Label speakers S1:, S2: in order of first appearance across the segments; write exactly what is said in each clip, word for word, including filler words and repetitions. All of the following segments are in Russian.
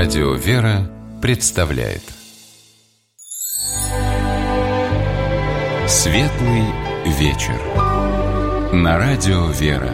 S1: Радио «Вера» представляет Светлый вечер на Радио «Вера».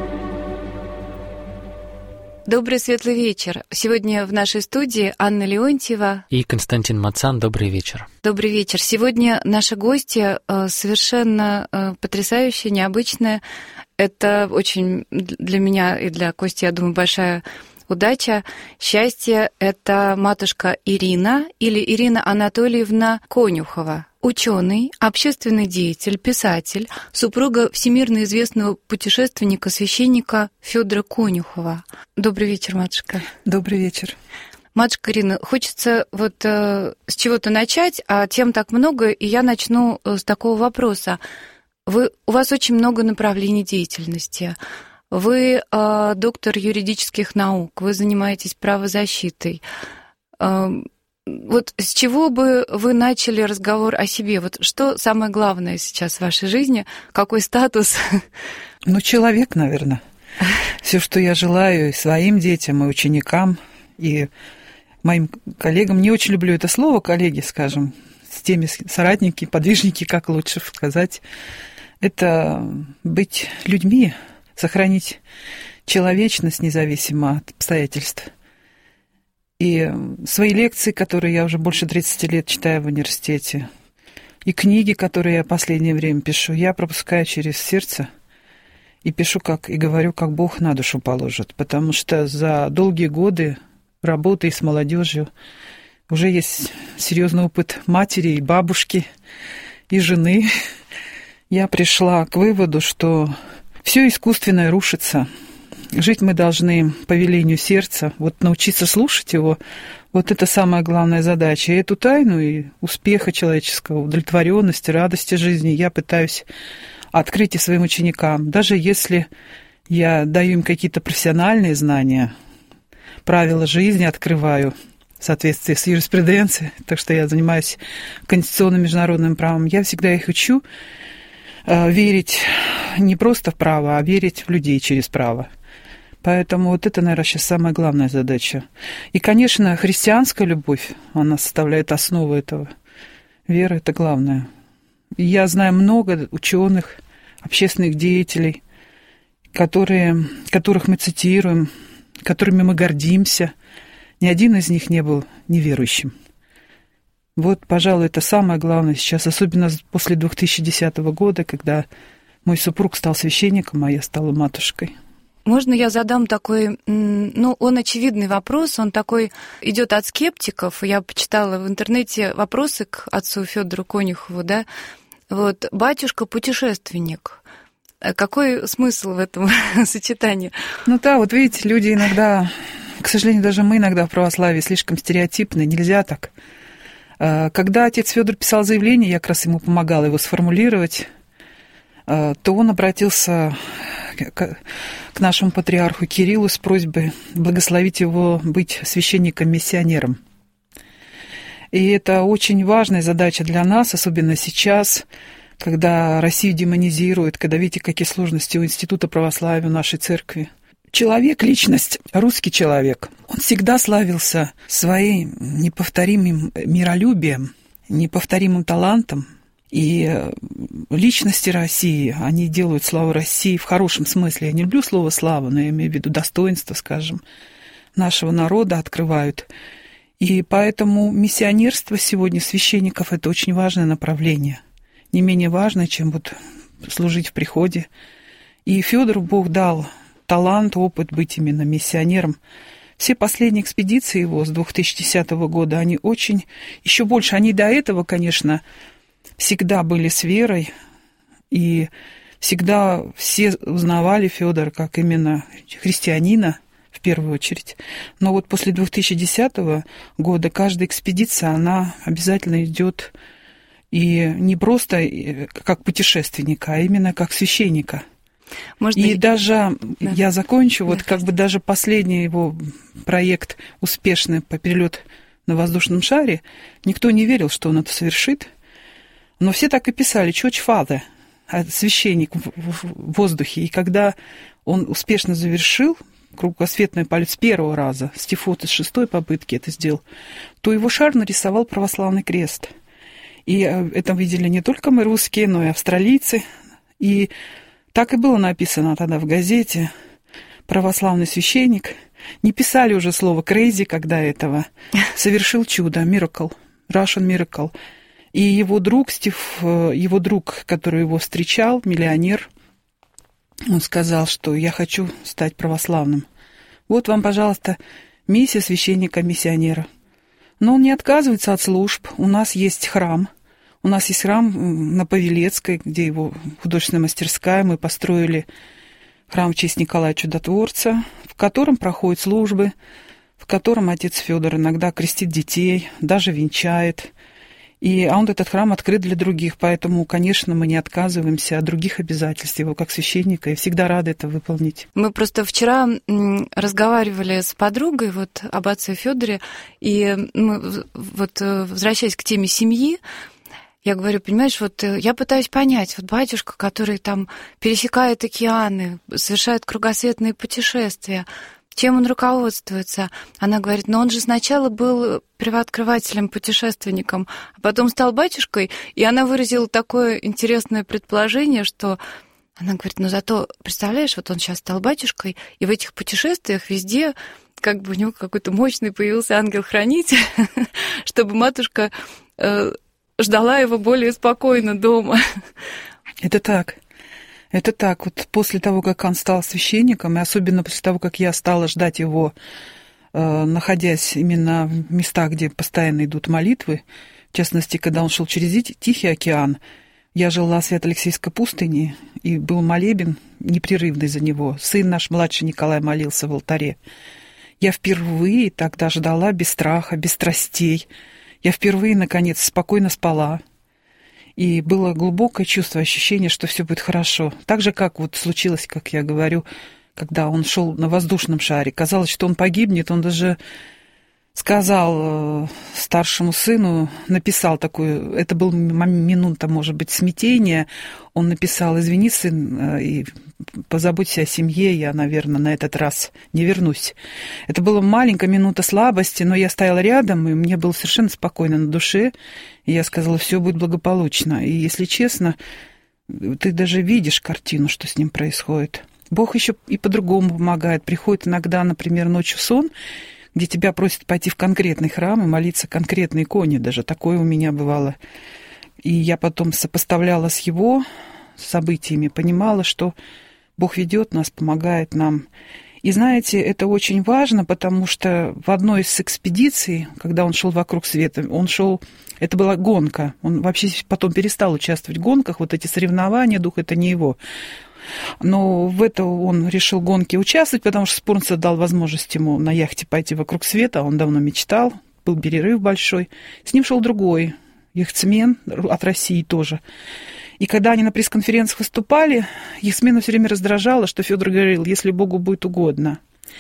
S2: Добрый светлый вечер. Сегодня в нашей студии Анна Леонтьева
S3: и Константин Мацан. Добрый вечер.
S2: Добрый вечер. Сегодня наши гости совершенно потрясающие, необычные. Это очень для меня и для Кости, я думаю, большая удача, счастье. Это матушка Ирина или Ирина Анатольевна Конюхова. Ученый, общественный деятель, писатель, супруга всемирно известного путешественника, священника Федора Конюхова. Добрый вечер, матушка.
S4: Добрый вечер.
S2: Матушка Ирина, хочется вот э, с чего-то начать, а тем так много, и я начну с такого вопроса. Вы, у вас очень много направлений деятельности. Вы э, доктор юридических наук, вы занимаетесь правозащитой. Э, Вот с чего бы вы начали разговор о себе? Вот что самое главное сейчас в вашей жизни? Какой статус?
S4: Ну, человек, наверное. Все, что я желаю и своим детям, и ученикам, и моим коллегам. Не очень люблю это слово, коллеги, скажем, с теми соратники, подвижники, как лучше сказать. Это быть людьми, сохранить человечность независимо от обстоятельств. И свои лекции, которые я уже больше тридцати лет читаю в университете, и книги, которые я в последнее время пишу, я пропускаю через сердце и пишу, как, и говорю, как Бог на душу положит. Потому что за долгие годы работы с молодежью уже есть серьезный опыт матери и бабушки, и жены. Я пришла к выводу, что все искусственное рушится. Жить мы должны по велению сердца, вот научиться слушать его, вот это самая главная задача. И эту тайну и успеха человеческого, удовлетворенности, радости жизни я пытаюсь открыть и своим ученикам. Даже если я даю им какие-то профессиональные знания, правила жизни открываю в соответствии с юриспруденцией, так что я занимаюсь конституционным международным правом, я всегда их учу э, верить не просто в право, а верить в людей через право. Поэтому вот это, наверное, сейчас самая главная задача. И, конечно, христианская любовь, она составляет основу этого. Вера – это главное. И я знаю много ученых, общественных деятелей, которые, которых мы цитируем, которыми мы гордимся. Ни один из них не был неверующим. Вот, пожалуй, это самое главное сейчас, особенно после две тысячи десятого года, когда мой супруг стал священником, а я стала матушкой.
S2: Можно я задам такой, ну, он очевидный вопрос, он такой идет от скептиков. Я почитала в интернете вопросы к отцу Федору Конюхову, да. Вот, батюшка-путешественник. Какой смысл в этом сочетании?
S4: Ну да, вот видите, люди иногда, к сожалению, даже мы иногда в православии слишком стереотипны, нельзя так. Когда отец Федор писал заявление, я как раз ему помогала его сформулировать, то он обратился к нашему патриарху Кириллу с просьбой благословить его быть священником-миссионером. И это очень важная задача для нас, особенно сейчас, когда Россию демонизируют, когда видите, какие сложности у Института православия, у нашей церкви. Человек, личность, русский человек, он всегда славился своим неповторимым миролюбием, неповторимым талантом. И личности России, они делают славу России в хорошем смысле. Я не люблю слово «слава», но я имею в виду достоинство, скажем, нашего народа открывают. И поэтому миссионерство сегодня священников – это очень важное направление. Не менее важное, чем вот служить в приходе. И Федору Бог дал талант, опыт быть именно миссионером. Все последние экспедиции его с две тысячи десятого года, они очень, еще больше, они до этого, конечно, всегда были с верой, и всегда все узнавали Федора как именно христианина, в первую очередь. Но вот после две тысячи десятого года каждая экспедиция, она обязательно идет и не просто как путешественника, а именно как священника. Можно... И даже, да. я закончу, вот да, как бы даже последний его проект успешный по перелету на воздушном шаре, никто не верил, что он это совершит. Но все так и писали «Church Father», священник в воздухе. И когда он успешно завершил кругосветный полет с первого раза, Стефот с шестой попытки это сделал, то его шар нарисовал православный крест. И это видели не только мы, русские, но и австралийцы. И так и было написано тогда в газете. Православный священник. Не писали уже слово «crazy», когда этого. Совершил чудо, miracle, Russian miracle. И его друг, Стив, его друг, который его встречал, миллионер, он сказал, что я хочу стать православным. Вот вам, пожалуйста, миссия священника-миссионера. Но он не отказывается от служб. У нас есть храм. У нас есть храм на Павелецкой, где его художественная мастерская. Мы построили храм в честь Николая Чудотворца, в котором проходят службы, в котором отец Федор иногда крестит детей, даже венчает. И, а он, этот храм, открыт для других, поэтому, конечно, мы не отказываемся от других обязательств его как священника, и всегда рады это выполнить.
S2: Мы просто вчера разговаривали с подругой вот об отце Федоре, и мы, вот, возвращаясь к теме семьи, я говорю, понимаешь, вот я пытаюсь понять, вот батюшка, который там пересекает океаны, совершает кругосветные путешествия, чем он руководствуется? Она говорит, но он же сначала был первооткрывателем, путешественником, а потом стал батюшкой, и она выразила такое интересное предположение, что она говорит, ну зато, представляешь, вот он сейчас стал батюшкой, и в этих путешествиях везде как бы у него какой-то мощный появился ангел-хранитель, чтобы матушка ждала его более спокойно дома.
S4: Это так. Это так. Вот после того, как он стал священником, и особенно после того, как я стала ждать его, э, находясь именно в местах, где постоянно идут молитвы, в частности, когда он шел через Тихий океан, я жила в Свято-Алексейской пустыне, и был молебен непрерывный за него. Сын наш, младший Николай, молился в алтаре. Я впервые тогда ждала без страха, без страстей. Я впервые, наконец, спокойно спала. И было глубокое чувство, ощущение, что все будет хорошо. Так же, как вот случилось, как я говорю, когда он шел на воздушном шаре. Казалось, что он погибнет. Он даже сказал старшему сыну, написал такую, это был минута, может быть, смятения. Он написал, извини, сын, и позаботься о семье, я, наверное, на этот раз не вернусь. Это была маленькая минута слабости, но я стояла рядом, и мне было совершенно спокойно на душе. И я сказала, все будет благополучно. И, если честно, ты даже видишь картину, что с ним происходит. Бог еще и по-другому помогает. Приходит иногда, например, ночью сон, где тебя просят пойти в конкретный храм и молиться конкретной иконе. Даже такое у меня бывало. И я потом сопоставляла с его событиями, понимала, что Бог ведет нас, помогает нам. И знаете, это очень важно, потому что в одной из экспедиций, когда он шел вокруг света, он шел, это была гонка. Он вообще потом перестал участвовать в гонках, вот эти соревнования, дух, это не его. Но в это он решил в гонке участвовать, потому что спонсор дал возможность ему на яхте пойти вокруг света. Он давно мечтал, был перерыв большой. С ним шел другой яхтсмен от России тоже. И когда они на пресс-конференциях выступали, яхтсмена все время раздражало, что Федор говорил, если Богу будет угодно.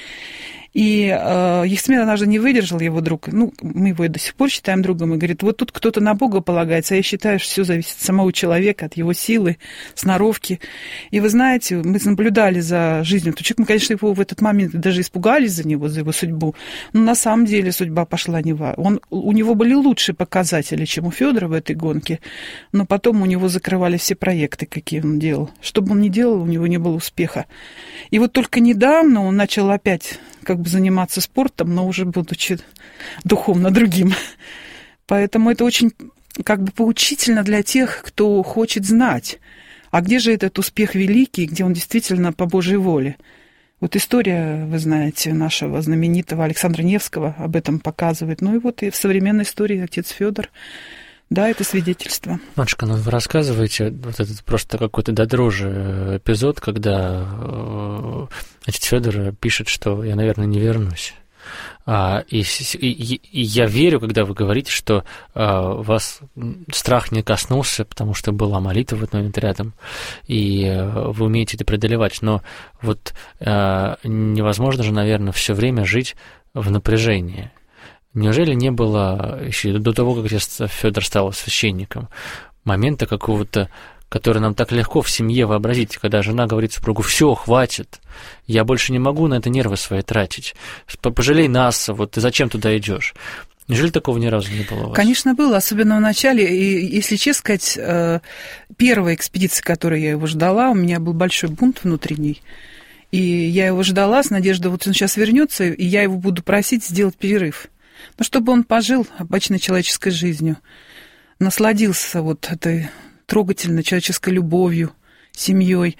S4: И э, яхтсмен однажды не выдержал, его друг, ну, мы его и до сих пор считаем другом, и говорит, вот тут кто-то на Бога полагается, а я считаю, что все зависит от самого человека, от его силы, сноровки. И вы знаете, мы наблюдали за жизнью этого человека, мы, конечно, его в этот момент даже испугались за него, за его судьбу, но на самом деле судьба пошла не в... Он, у него были лучшие показатели, чем у Федора в этой гонке, но потом у него закрывали все проекты, какие он делал. Что бы он ни делал, у него не было успеха. И вот только недавно он начал опять как бы заниматься спортом, но уже будучи духовно другим. Поэтому это очень как бы поучительно для тех, кто хочет знать, а где же этот успех великий, где он действительно по Божьей воле. Вот история, вы знаете, нашего знаменитого Александра Невского об этом показывает. Ну и вот и в современной истории отец Федор. Да, это свидетельство.
S3: Матушка, ну вы рассказываете вот этот просто какой-то до дрожи эпизод, когда э, отец Федор пишет, что я, наверное, не вернусь. А, и, и, и я верю, когда вы говорите, что а, вас страх не коснулся, потому что была молитва в этот момент рядом, и а, вы умеете это преодолевать. Но вот а, невозможно же, наверное, все время жить в напряжении. Неужели не было еще до того, как Федор стал священником, момента какого-то который нам так легко в семье вообразить, когда жена говорит супругу: все, хватит, я больше не могу на это нервы свои тратить, пожалей нас, вот ты зачем туда идешь? Неужели такого ни разу не было у вас?
S4: Конечно, было, особенно в начале. И, если честно сказать, первая экспедиция, которую я его ждала, у меня был большой бунт внутренний. И я его ждала с надеждой, вот он сейчас вернется, и я его буду просить сделать перерыв. Ну, чтобы он пожил обычной человеческой жизнью, насладился вот этой трогательной человеческой любовью, семьей.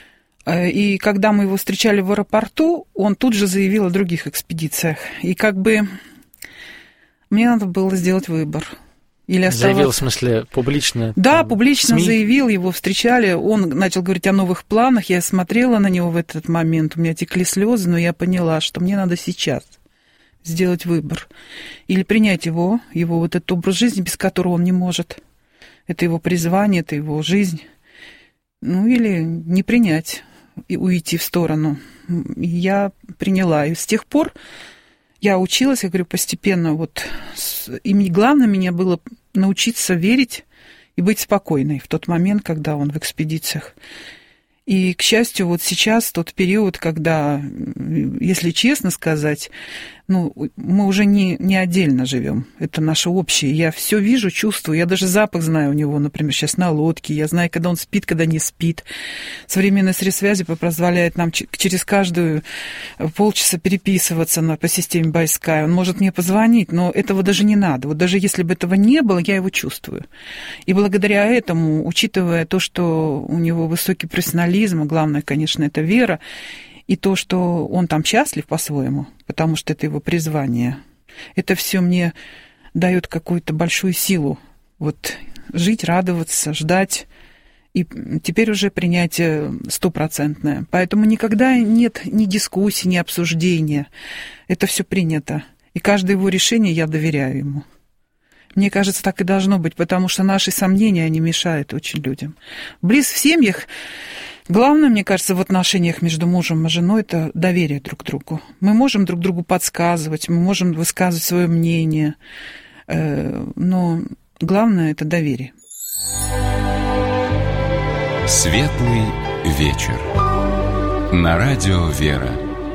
S4: И когда мы его встречали в аэропорту, он тут же заявил о других экспедициях. И как бы мне надо было сделать выбор. Или оставаться...
S3: Заявил, в смысле, публично?
S4: Да, публично
S3: СМИ?
S4: Заявил, его встречали. Он начал говорить о новых планах. Я смотрела на него в этот момент. У меня текли слезы, но я поняла, что мне надо сейчас сделать выбор. Или принять его, его вот этот образ жизни, без которого он не может. Это его призвание, это его жизнь. Ну, или не принять и уйти в сторону. И я приняла. И с тех пор я училась, я говорю, постепенно. Вот. И главное мне было научиться верить и быть спокойной в тот момент, когда он в экспедициях. И, к счастью, вот сейчас тот период, когда, если честно сказать, ну, мы уже не, не отдельно живем. Это наше общее. Я все вижу, чувствую. Я даже запах знаю у него, например, сейчас на лодке. Я знаю, когда он спит, когда не спит. Современные средства связи позволяют нам через каждую полчаса переписываться на, по системе Байскай. Он может мне позвонить, но этого даже не надо. Вот даже если бы этого не было, я его чувствую. И благодаря этому, учитывая то, что у него высокий профессионализм, главное, конечно, это вера, и то, что он там счастлив по-своему, потому что это его призвание, это все мне дает какую-то большую силу. Вот жить, радоваться, ждать. И теперь уже принятие стопроцентное. Поэтому никогда нет ни дискуссий, ни обсуждения. Это все принято. И каждое его решение я доверяю ему. Мне кажется, так и должно быть, потому что наши сомнения, они мешают очень людям. Близ в семьях главное, мне кажется, в отношениях между мужем и женой – это доверие друг к другу. Мы можем друг другу подсказывать, мы можем высказывать свое мнение, но главное – это доверие.
S1: Светлый вечер. На радио «Вера».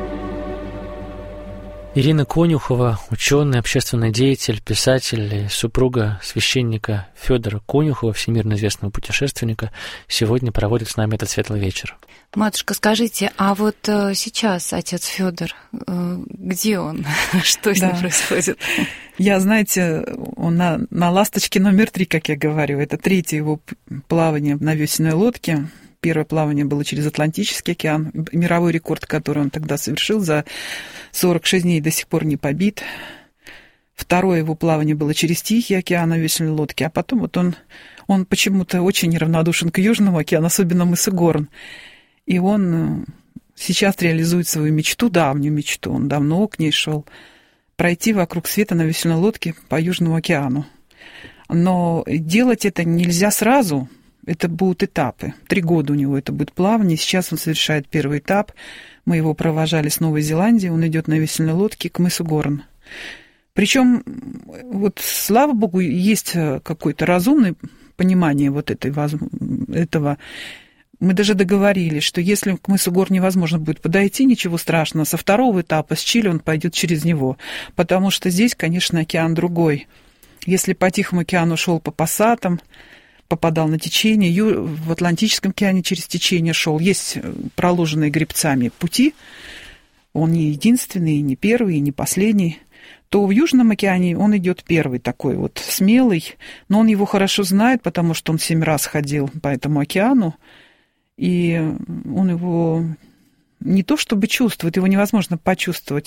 S3: Ирина Конюхова, ученый, общественный деятель, писатель и супруга священника Федора Конюхова, всемирно известного путешественника, сегодня проводит с нами этот светлый вечер.
S2: Матушка, скажите, а вот сейчас отец Федор, где он? Что с ним да. происходит?
S4: Я, знаете, он на, на «Ласточке» номер три, как я говорю. Это третье его плавание на весенной лодке. Первое плавание было через Атлантический океан. Мировой рекорд, который он тогда совершил, за сорок шесть дней до сих пор не побит. Второе его плавание было через Тихий океан на весельной лодке. А потом вот он, он почему-то очень неравнодушен к Южному океану, особенно мысу Горн. И он сейчас реализует свою мечту, давнюю мечту. Он давно к ней шел. Пройти вокруг света на весельной лодке по Южному океану. Но делать это нельзя сразу. Это будут этапы. Три года у него это будет плавание. Сейчас он совершает первый этап. Мы его провожали с Новой Зеландии. Он идет на весельной лодке к мысу Горн. Причем, вот, слава богу, есть какое-то разумное понимание вот этой, этого. Мы даже договорились, что если к мысу Горн невозможно будет подойти, ничего страшного. Со второго этапа, с Чили, он пойдет через него. Потому что здесь, конечно, океан другой. Если по Тихому океану шел по пассатам, попадал на течение, в Атлантическом океане через течение шел. Есть проложенные гребцами пути, он не единственный, не первый, не последний. То в Южном океане он идет первый такой вот смелый, но он его хорошо знает, потому что он семь раз ходил по этому океану, и он его не то чтобы чувствует, его невозможно почувствовать.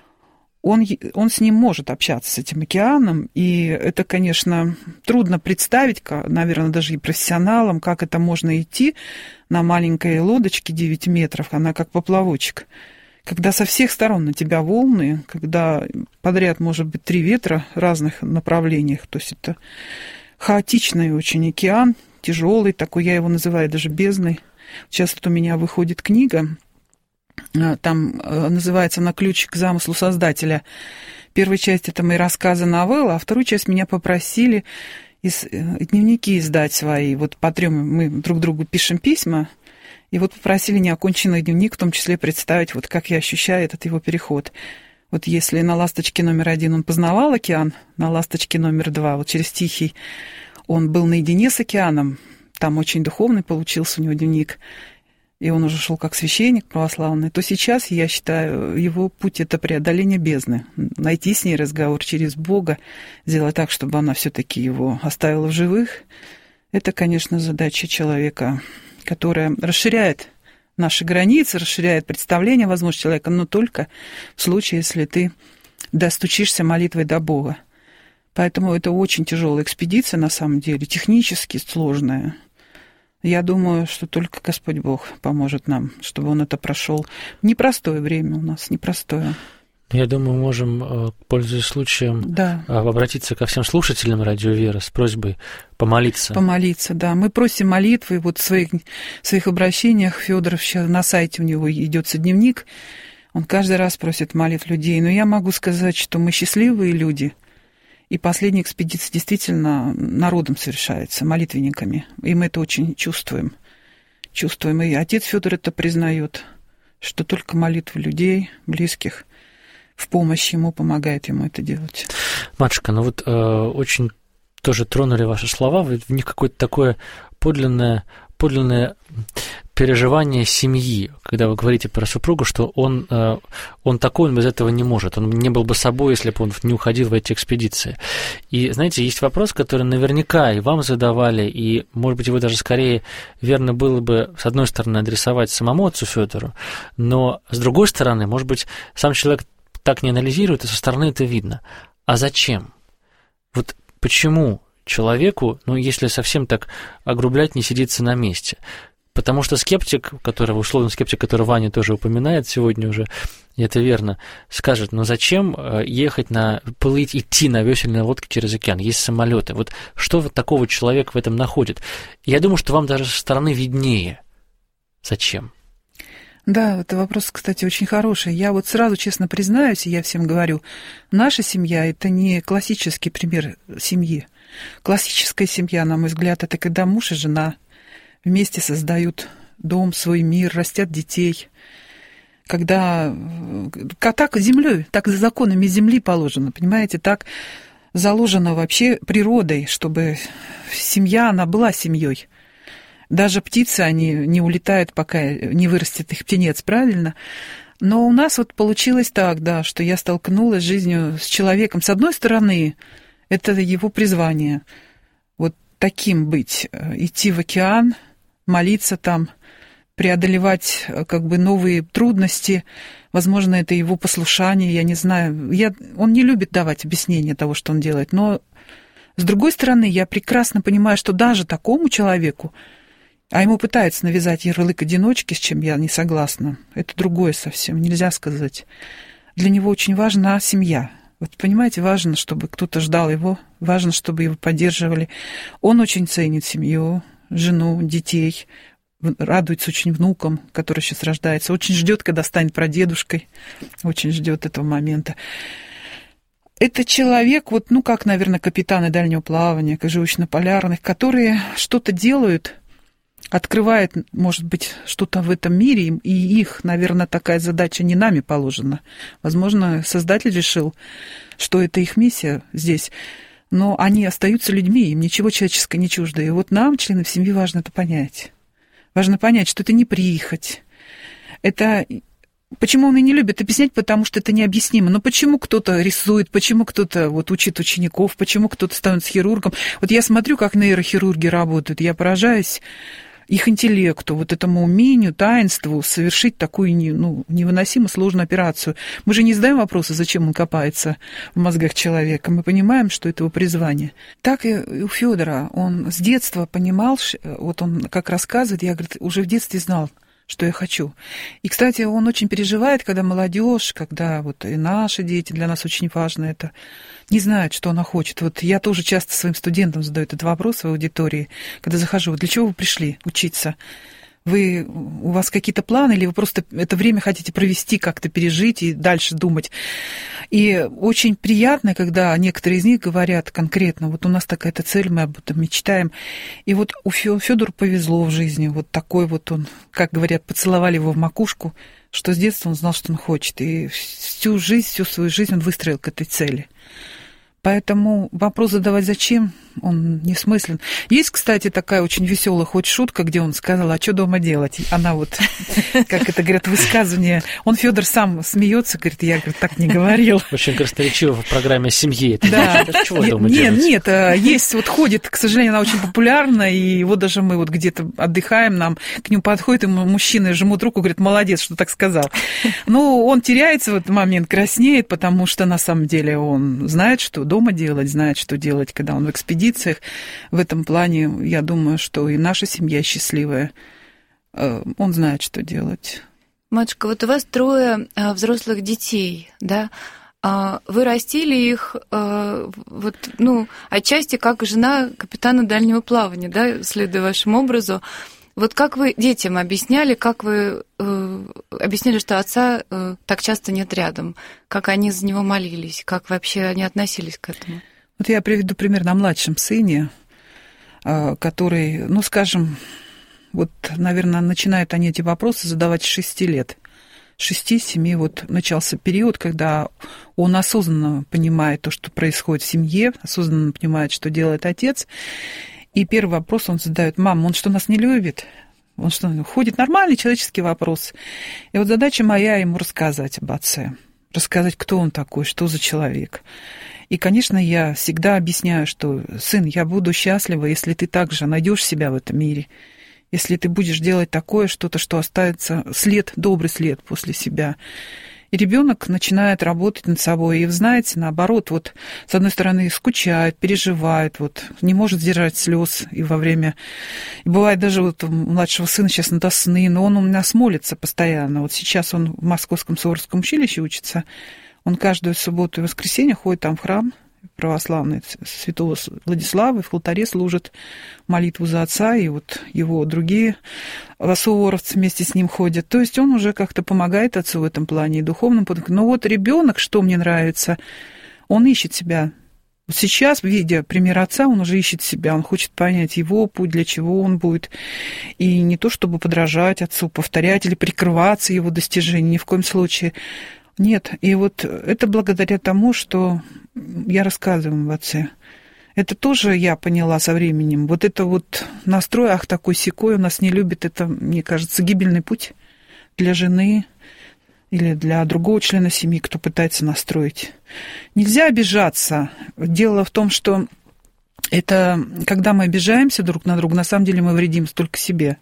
S4: Он, он с ним может общаться, с этим океаном, и это, конечно, трудно представить, наверное, даже и профессионалам, как это можно идти на маленькой лодочке девять метров, она как поплавочек, когда со всех сторон на тебя волны, когда подряд может быть три ветра в разных направлениях, то есть это хаотичный очень океан, тяжелый такой, я его называю даже бездной. Сейчас вот у меня выходит книга, там называется «На ключ к замыслу Создателя». Первая часть – это мои рассказы, новеллы, а вторую часть меня попросили из, дневники издать свои. Вот по трем мы друг другу пишем письма, и вот попросили неоконченный дневник, в том числе представить, вот как я ощущаю этот его переход. Вот если на «Ласточке» номер один он познавал океан, на «Ласточке» номер два, вот через «Тихий» он был наедине с океаном, там очень духовный получился у него дневник, и он уже шел как священник православный, то сейчас, я считаю, его путь — это преодоление бездны. Найти с ней разговор через Бога, сделать так, чтобы она все-таки его оставила в живых, это, конечно, задача человека, которая расширяет наши границы, расширяет представление, возможно, человека, но только в случае, если ты достучишься молитвой до Бога. Поэтому это очень тяжелая экспедиция, на самом деле, технически сложная. Я думаю, что только Господь Бог поможет нам, чтобы он это прошел. Непростое время у нас, непростое.
S3: Я думаю, мы можем, пользуясь случаем, да. обратиться ко всем слушателям «Радио Вера» с просьбой помолиться.
S4: Помолиться, да. Мы просим молитвы. Вот в своих, в своих обращениях Фёдоров, сейчас на сайте у него идется дневник, он каждый раз просит молитв людей. Но я могу сказать, что мы счастливые люди, и последняя экспедиция действительно народом совершается, молитвенниками. И мы это очень чувствуем. Чувствуем. И отец Фёдор это признает, что только молитвы людей, близких, в помощь ему помогает ему это делать.
S3: Матушка, ну вот э, очень тоже тронули ваши слова, в них какое-то такое подлинное, подлинное переживание семьи, когда вы говорите про супругу, что он, э, он такой, он без этого не может, он не был бы собой, если бы он не уходил в эти экспедиции. И, знаете, есть вопрос, который наверняка и вам задавали, и, может быть, его даже скорее верно было бы, с одной стороны, адресовать самому отцу Фёдору, но, с другой стороны, может быть, сам человек так не анализирует, и со стороны это видно. А зачем? Вот почему человеку, ну, если совсем так огрублять, не сидится на месте? Потому что скептик, которого, условно скептик, который Ваня тоже упоминает сегодня уже, и это верно, скажет, ну зачем ехать на, плыть, идти на весельной лодке через океан, есть самолеты. Вот что вот такого человека в этом находит? Я думаю, что вам даже со стороны виднее. Зачем?
S4: Да, это вопрос, кстати, очень хороший. Я вот сразу честно признаюсь, и я всем говорю, наша семья – это не классический пример семьи. Классическая семья, на мой взгляд, это когда муж и жена вместе создают дом, свой мир, растят детей. Когда так землей, так за законами земли положено, понимаете, так заложено вообще природой, чтобы семья, она была семьей. Даже птицы, они не улетают, пока не вырастет их птенец, правильно? Но у нас вот получилось так, да, что я столкнулась с жизнью с человеком. С одной стороны, это его призвание. Вот таким быть, идти в океан, молиться там, преодолевать как бы новые трудности. Возможно, это его послушание, я не знаю. Я, он не любит давать объяснение того, что он делает. Но, с другой стороны, я прекрасно понимаю, что даже такому человеку, а ему пытаются навязать ярлык одиночки, с чем я не согласна. Это другое совсем, нельзя сказать. Для него очень важна семья. Вот понимаете, важно, чтобы кто-то ждал его, важно, чтобы его поддерживали. Он очень ценит семью, жену, детей, радуется очень внукам, который сейчас рождается, очень ждет, когда станет прадедушкой, очень ждет этого момента. Это человек, вот, ну, как, наверное, капитаны дальнего плавания, как живущие на полярных, которые что-то делают, открывает, может быть, что-то в этом мире, и их, наверное, такая задача не нами положена. Возможно, Создатель решил, что это их миссия здесь, но они остаются людьми, им ничего человеческого не чуждо. И вот нам, членам семьи, важно это понять. Важно понять, что это не прихоть. Это... Почему он и не любит объяснять? Потому что это необъяснимо. Но почему кто-то рисует, почему кто-то вот учит учеников, почему кто-то становится хирургом? Вот я смотрю, как нейрохирурги работают, я поражаюсь их интеллекту, вот этому умению, таинству совершить такую ну, невыносимо сложную операцию. Мы же не задаем вопроса, зачем он копается в мозгах человека. Мы понимаем, что это его призвание. Так и у Фёдора. Он с детства понимал, вот он как рассказывает, я говорит, уже в детстве знал, что я хочу. И, кстати, он очень переживает, когда молодежь, когда вот и наши дети, для нас очень важно это, не знают, что она хочет. Вот я тоже часто своим студентам задаю этот вопрос в аудитории, когда захожу, для чего вы пришли учиться? Вы, у вас какие-то планы, или вы просто это время хотите провести, как-то пережить и дальше думать? И очень приятно, когда некоторые из них говорят конкретно, вот у нас такая-то цель, мы об этом мечтаем. И вот у Фёдору повезло в жизни, вот такой вот он, как говорят, поцеловали его в макушку, что с детства он знал, что он хочет. И всю жизнь, всю свою жизнь он выстроил к этой цели. Поэтому вопрос задавать зачем, он несмыслен. Есть, кстати, такая очень веселая хоть шутка, где он сказал, а что дома делать? Она вот, как это говорят, высказывание. Он, Фёдор, сам смеется, говорит, я говорит, так не говорил.
S3: Очень красноречиво в программе о семье.
S4: Да.
S3: Чего дома
S4: нет,
S3: делать?
S4: Нет, есть, вот ходит, к сожалению, она очень популярна, и вот даже мы вот где-то отдыхаем, нам к нему подходит, и мужчины жмут руку, говорят, молодец, что так сказал. Ну, он теряется в этот момент, краснеет, потому что на самом деле он знает, что дома делать, знает, что делать, когда он в экспедициях. В этом плане, я думаю, что и наша семья счастливая. Он знает, что делать.
S2: Матушка, вот у вас трое взрослых детей, да? Вы растили их, вот, ну, отчасти как жена капитана дальнего плавания, да, следуя вашему образу. Вот как вы детям объясняли, как вы э, объясняли, что отца э, так часто нет рядом, как они за него молились, как вообще они относились к этому?
S4: Вот я приведу пример на младшем сыне, э, который, ну, скажем, вот, наверное, начинают они эти вопросы задавать с шести лет. С шести-семи вот начался период, когда он осознанно понимает то, что происходит в семье, осознанно понимает, что делает отец. И первый вопрос он задает: мам, он что, нас не любит? Он что, ходит? Нормальный человеческий вопрос. И вот задача моя ему рассказать об отце, рассказать, кто он такой, что за человек. И, конечно, я всегда объясняю, что, сын, я буду счастлива, если ты также найдешь себя в этом мире, если ты будешь делать такое что-то, что останется след, добрый след после себя. И ребенок начинает работать над собой. И, вы знаете, наоборот, вот с одной стороны скучает, переживает, вот, не может сдержать слез и во время... И бывает даже вот у младшего сына сейчас надо сны, но он у нас молится постоянно. Вот сейчас он в Московском Суворовском училище учится. Он каждую субботу и воскресенье ходит там в храм православный святого Владислава, в алтаре служит молитву за отца, и вот его другие суворовцы вместе с ним ходят. То есть он уже как-то помогает отцу в этом плане и духовном. Но вот ребенок, что мне нравится, он ищет себя. Вот сейчас, видя пример отца, он уже ищет себя, он хочет понять его путь, для чего он будет. И не то, чтобы подражать отцу, повторять или прикрываться его достижениям, ни в коем случае. Нет, и вот это благодаря тому, что я рассказываю об отце. Это тоже я поняла со временем. Вот это вот настрой, ах, такой-сякой, у нас не любит, это, мне кажется, гибельный путь для жены или для другого члена семьи, кто пытается настроить. Нельзя обижаться. Дело в том, что это, когда мы обижаемся друг на друга, на самом деле мы вредим только себе.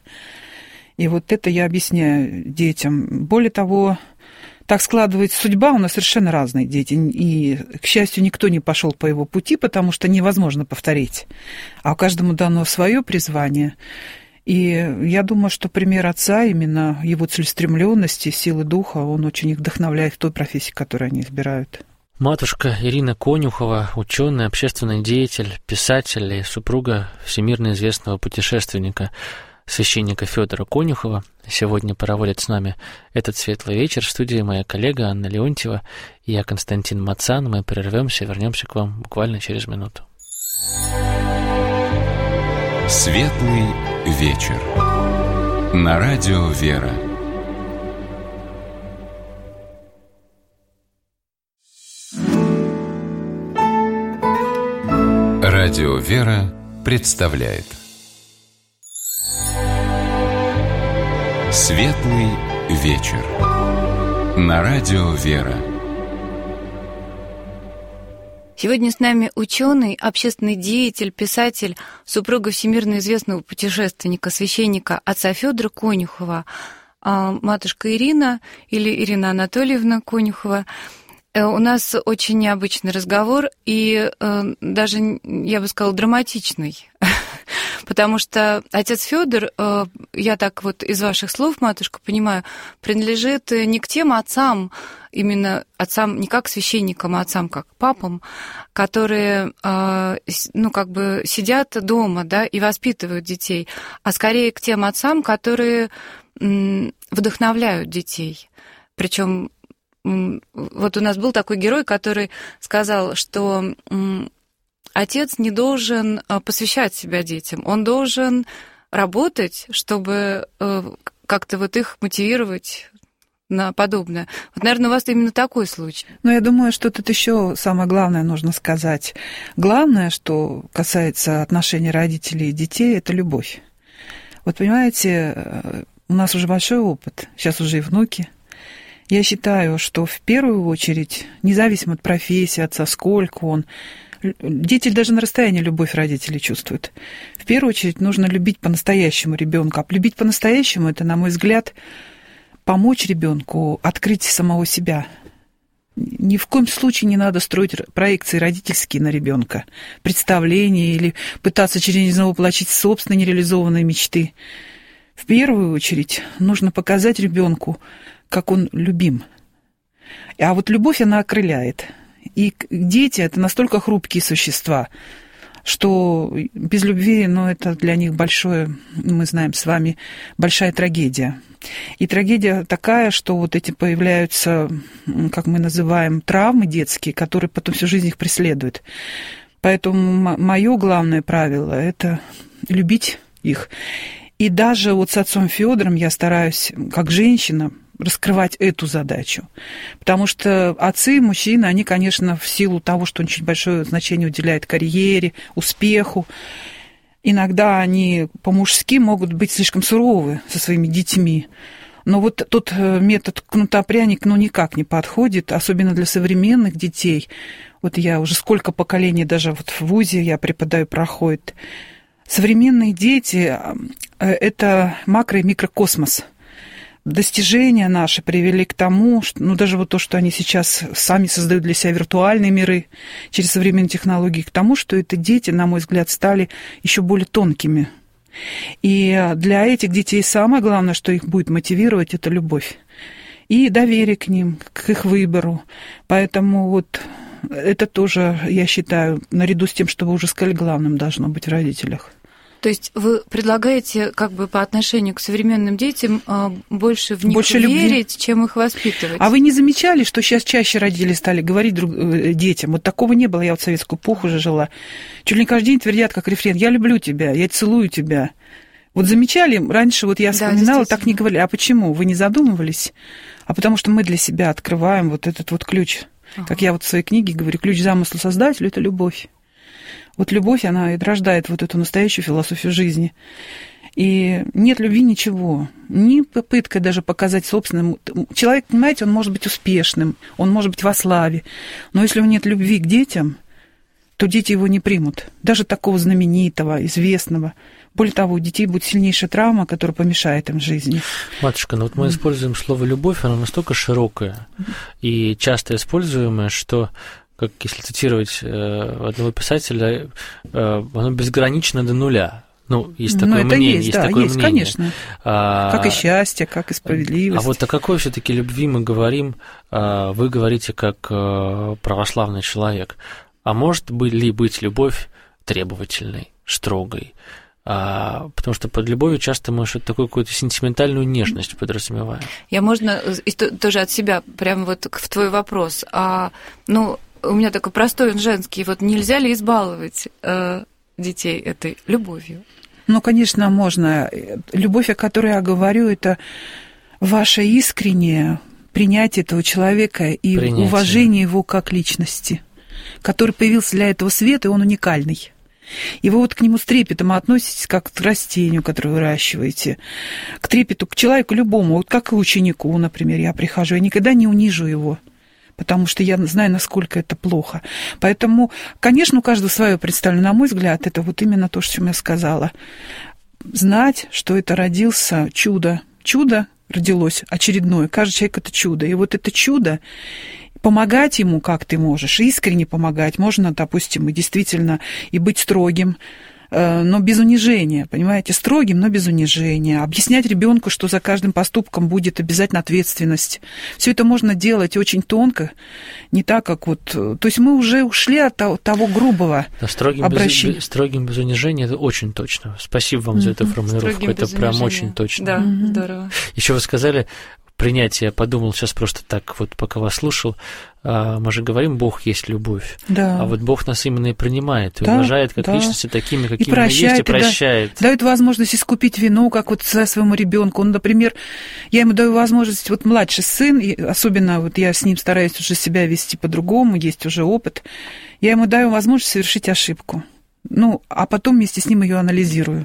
S4: И вот это я объясняю детям. Более того, так складывается судьба, у нас совершенно разные дети. И, к счастью, никто не пошел по его пути, потому что невозможно повторить. А каждому дано свое призвание. И я думаю, что пример отца, именно его целеустремленности, силы духа, он очень их вдохновляет в той профессии, которую они избирают.
S3: Матушка Ирина Конюхова, ученый, общественный деятель, писатель и супруга всемирно известного путешественника, священника Фёдора Конюхова, сегодня проводит с нами этот светлый вечер. В студии моя коллега Анна Леонтьева и я, Константин Мацан. Мы прервемся и вернемся к вам буквально через минуту.
S1: Светлый вечер. На радио «Вера». Радио «Вера» представляет Светлый вечер. На радио «Вера».
S2: Сегодня с нами ученый, общественный деятель, писатель, супруга всемирно известного путешественника, священника отца Фёдора Конюхова, матушка Ирина или Ирина Анатольевна Конюхова. У нас очень необычный разговор и даже, я бы сказала, драматичный. Потому что отец Фёдор, я так вот из ваших слов, матушка, понимаю, принадлежит не к тем отцам, именно отцам, не как священникам, а отцам как папам, которые, ну, как бы сидят дома, да, и воспитывают детей, а скорее к тем отцам, которые вдохновляют детей. Причем вот у нас был такой герой, который сказал, что отец не должен посвящать себя детям, он должен работать, чтобы как-то вот их мотивировать на подобное. Вот, наверное, у вас именно такой случай.
S4: Ну, я думаю, что тут еще самое главное нужно сказать. Главное, что касается отношений родителей и детей, это любовь. Вот понимаете, у нас уже большой опыт, сейчас уже и внуки. Я считаю, что в первую очередь, независимо от профессии, отца, сколько он, дети даже на расстоянии любовь родителей чувствуют. В первую очередь нужно любить по-настоящему ребенка. А любить по-настоящему – это, на мой взгляд, помочь ребенку открыть самого себя. Ни в коем случае не надо строить проекции родительские на ребенка, представления или пытаться через него воплотить собственные нереализованные мечты. В первую очередь нужно показать ребенку, как он любим. А вот любовь, она окрыляет. И дети – это настолько хрупкие существа, что без любви, ну, это для них большое, мы знаем с вами, большая трагедия. И трагедия такая, что вот эти появляются, как мы называем, травмы детские, которые потом всю жизнь их преследуют. Поэтому мое главное правило – это любить их. И даже вот с отцом Федором я стараюсь, как женщина, раскрывать эту задачу. Потому что отцы, мужчины, они, конечно, в силу того, что очень большое значение уделяют карьере, успеху, иногда они по-мужски могут быть слишком суровы со своими детьми. Но вот тот метод кнута-пряник, ну, никак не подходит, особенно для современных детей. Вот я уже сколько поколений даже вот в вузе я преподаю, проходит. Современные дети – это макро- и микрокосмос. Достижения наши привели к тому, что, ну, даже вот то, что они сейчас сами создают для себя виртуальные миры через современные технологии, к тому, что это дети, на мой взгляд, стали еще более тонкими. И для этих детей самое главное, что их будет мотивировать, это любовь. И доверие к ним, к их выбору. Поэтому вот это тоже, я считаю, наряду с тем, что вы уже сказали, главным должно быть в родителях.
S2: То есть вы предлагаете как бы по отношению к современным детям больше в них
S4: больше
S2: верить,
S4: любви,
S2: чем их воспитывать?
S4: А вы не замечали, что сейчас чаще родители стали говорить друг, детям? Вот такого не было, я вот в советскую эпоху уже жила. Чуть ли не каждый день твердят, как рефрен: «Я люблю тебя, я целую тебя». Вот замечали? Раньше вот я вспоминала, да, так не говорили. А почему? Вы не задумывались? А потому что мы для себя открываем вот этот вот ключ. Ага. Как я вот в своей книге говорю, ключ замысла Создателя – это любовь. Вот любовь, она и рождает вот эту настоящую философию жизни. И нет любви ничего. Ни попытка даже показать собственному. Человек, понимаете, он может быть успешным, он может быть во славе. Но если у него нет любви к детям, то дети его не примут. Даже такого знаменитого, известного. Более того, у детей будет сильнейшая травма, которая помешает им в жизни.
S3: Матушка, ну вот мы используем слово «любовь», оно настолько широкое и часто используемое, что, как если цитировать одного писателя, оно безгранично до нуля. Ну, есть такое
S4: это
S3: мнение.
S4: Есть,
S3: есть
S4: да,
S3: такое
S4: есть,
S3: мнение.
S4: Конечно. А, как и счастье, как и справедливость.
S3: А вот о какой все-таки любви мы говорим? Вы говорите как православный человек. А может ли быть любовь требовательной, строгой? А, потому что под любовью часто мы что-то такую какую-то сентиментальную нежность подразумеваем. Я,
S2: можно, тоже от себя, прямо вот в твой вопрос. А, ну, у меня такой простой, он женский. Вот нельзя ли избаловать э, детей этой любовью?
S4: Ну, конечно, можно. Любовь, о которой я говорю, это ваше искреннее принятие этого человека и принятие. Уважение его как личности, который появился для этого света, и он уникальный. И вы вот к нему с трепетом относитесь, как к растению, которое выращиваете, к трепету, к человеку любому, вот как и ученику, например, я прихожу, я никогда не унижу его, потому что я знаю, насколько это плохо. Поэтому, конечно, у каждого свое представление, на мой взгляд, это вот именно то, что я сказала. Знать, что это родился чудо, чудо родилось очередное, каждый человек – это чудо, и вот это чудо, помогать ему, как ты можешь, искренне помогать. Можно, допустим, и действительно и быть строгим, но без унижения, понимаете, строгим, но без унижения. Объяснять ребенку, что за каждым поступком будет обязательно ответственность. Все это можно делать очень тонко, не так, как вот... То есть мы уже ушли от того, того грубого
S3: да, строгим обращения. Без, строгим без унижения, это очень точно. Спасибо вам mm-hmm. за эту формулировку, строгим это прям унижения. Очень точно.
S2: Да, mm-hmm. здорово.
S3: Еще вы сказали принятия, подумал сейчас просто так, вот пока вас слушал, мы же говорим, Бог есть любовь.
S4: Да.
S3: А вот Бог нас именно и принимает, и
S4: да,
S3: уважает как
S4: да.
S3: личности такими, какими
S4: и прощает,
S3: мы есть, и прощает.
S4: И дает возможность искупить вину, как вот своему ребенку. Он, например, я ему даю возможность, вот младший сын, и особенно вот я с ним стараюсь уже себя вести по-другому, есть уже опыт, я ему даю возможность совершить ошибку. Ну, а потом вместе с ним ее анализирую.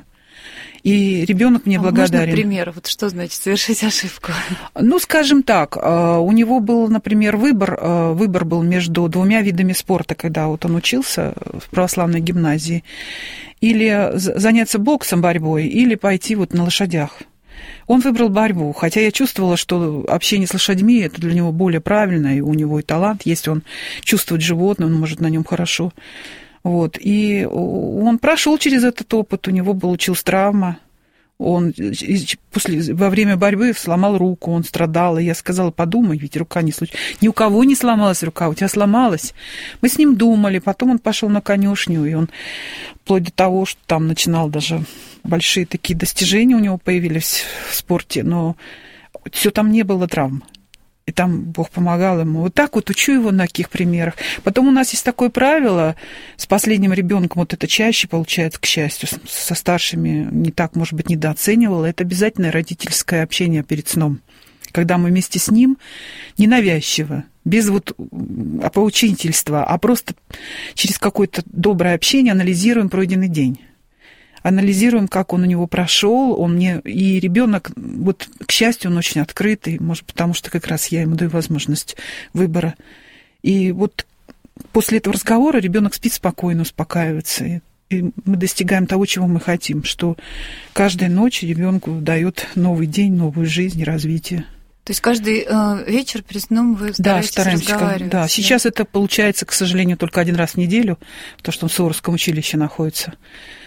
S4: И ребенок мне
S2: а
S4: благодарен.
S2: Можно пример? Вот что значит совершить ошибку?
S4: Ну, скажем так, у него был, например, выбор, выбор был между двумя видами спорта, когда вот он учился в православной гимназии, или заняться боксом, борьбой, или пойти вот на лошадях. Он выбрал борьбу, хотя я чувствовала, что общение с лошадьми это для него более правильно, и у него и талант есть, он чувствует животное, он может на нем хорошо. Вот. И он прошел через этот опыт, у него получилась травма. Он после, во время борьбы сломал руку, он страдал. И я сказала, подумай, ведь рука не случилась. Ни у кого не сломалась рука, у тебя сломалась. Мы с ним думали, потом он пошел на конюшню, и он вплоть до того, что там начинал даже большие такие достижения у него появились в спорте, но все там не было травм. И там Бог помогал ему. Вот так вот учу его на таких примерах. Потом у нас есть такое правило, с последним ребенком вот это чаще получается, к счастью, со старшими не так, может быть, недооценивала. Это обязательное родительское общение перед сном. Когда мы вместе с ним ненавязчиво, без вот поучительства, а просто через какое-то доброе общение анализируем пройденный день. Анализируем, как он у него прошел, он мне и ребенок, вот к счастью, он очень открытый, может, потому что как раз я ему даю возможность выбора. И вот после этого разговора ребенок спит спокойно, успокаивается, и, и мы достигаем того, чего мы хотим, что каждая ночь ребенку дает новый день, новую жизнь, развитие.
S2: То есть каждый э, вечер перед сном вы стараетесь
S4: да, стараемся,
S2: разговаривать?
S4: Да, сейчас это получается, к сожалению, только один раз в неделю, потому что он в Суворовском училище находится.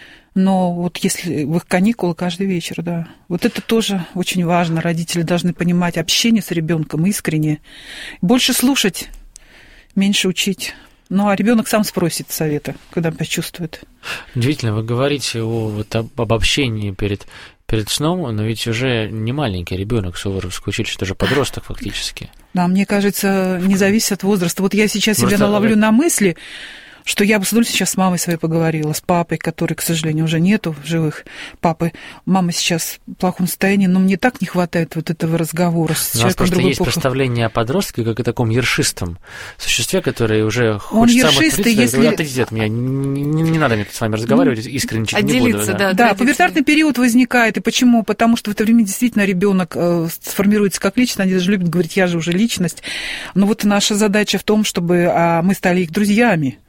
S4: Но вот если в их каникулы каждый вечер, да. Вот это тоже очень важно. Родители должны понимать общение с ребенком искренне. Больше слушать, меньше учить. Ну, а ребенок сам спросит совета, когда почувствует.
S3: Удивительно, вы говорите о, вот, об, об общении перед, перед сном, но ведь уже не маленький ребенок Суворовское училище, это же подросток фактически. Да,
S4: мне кажется, не зависит от возраста. Вот я сейчас Может, себя наловлю это... на мысли, что я бы с удовольствием сейчас с мамой своей поговорила, с папой, который, к сожалению, уже нету в живых. Папы, мама сейчас в плохом состоянии, но мне так не хватает вот этого разговора с человеком. У нас
S3: просто есть
S4: эпохи.
S3: Представление о подростке как о таком ершистом существе, которое уже
S4: Он
S3: хочет
S4: ершист,
S3: сам
S4: если...
S3: отойдите от меня, не, не, не надо мне с вами разговаривать, ну, искренне не буду. Да,
S4: да, да пубертатный период возникает, и почему? Потому что в это время действительно ребенок сформируется как личность, они даже любят говорить, я же уже личность, но вот наша задача в том, чтобы мы стали их друзьями.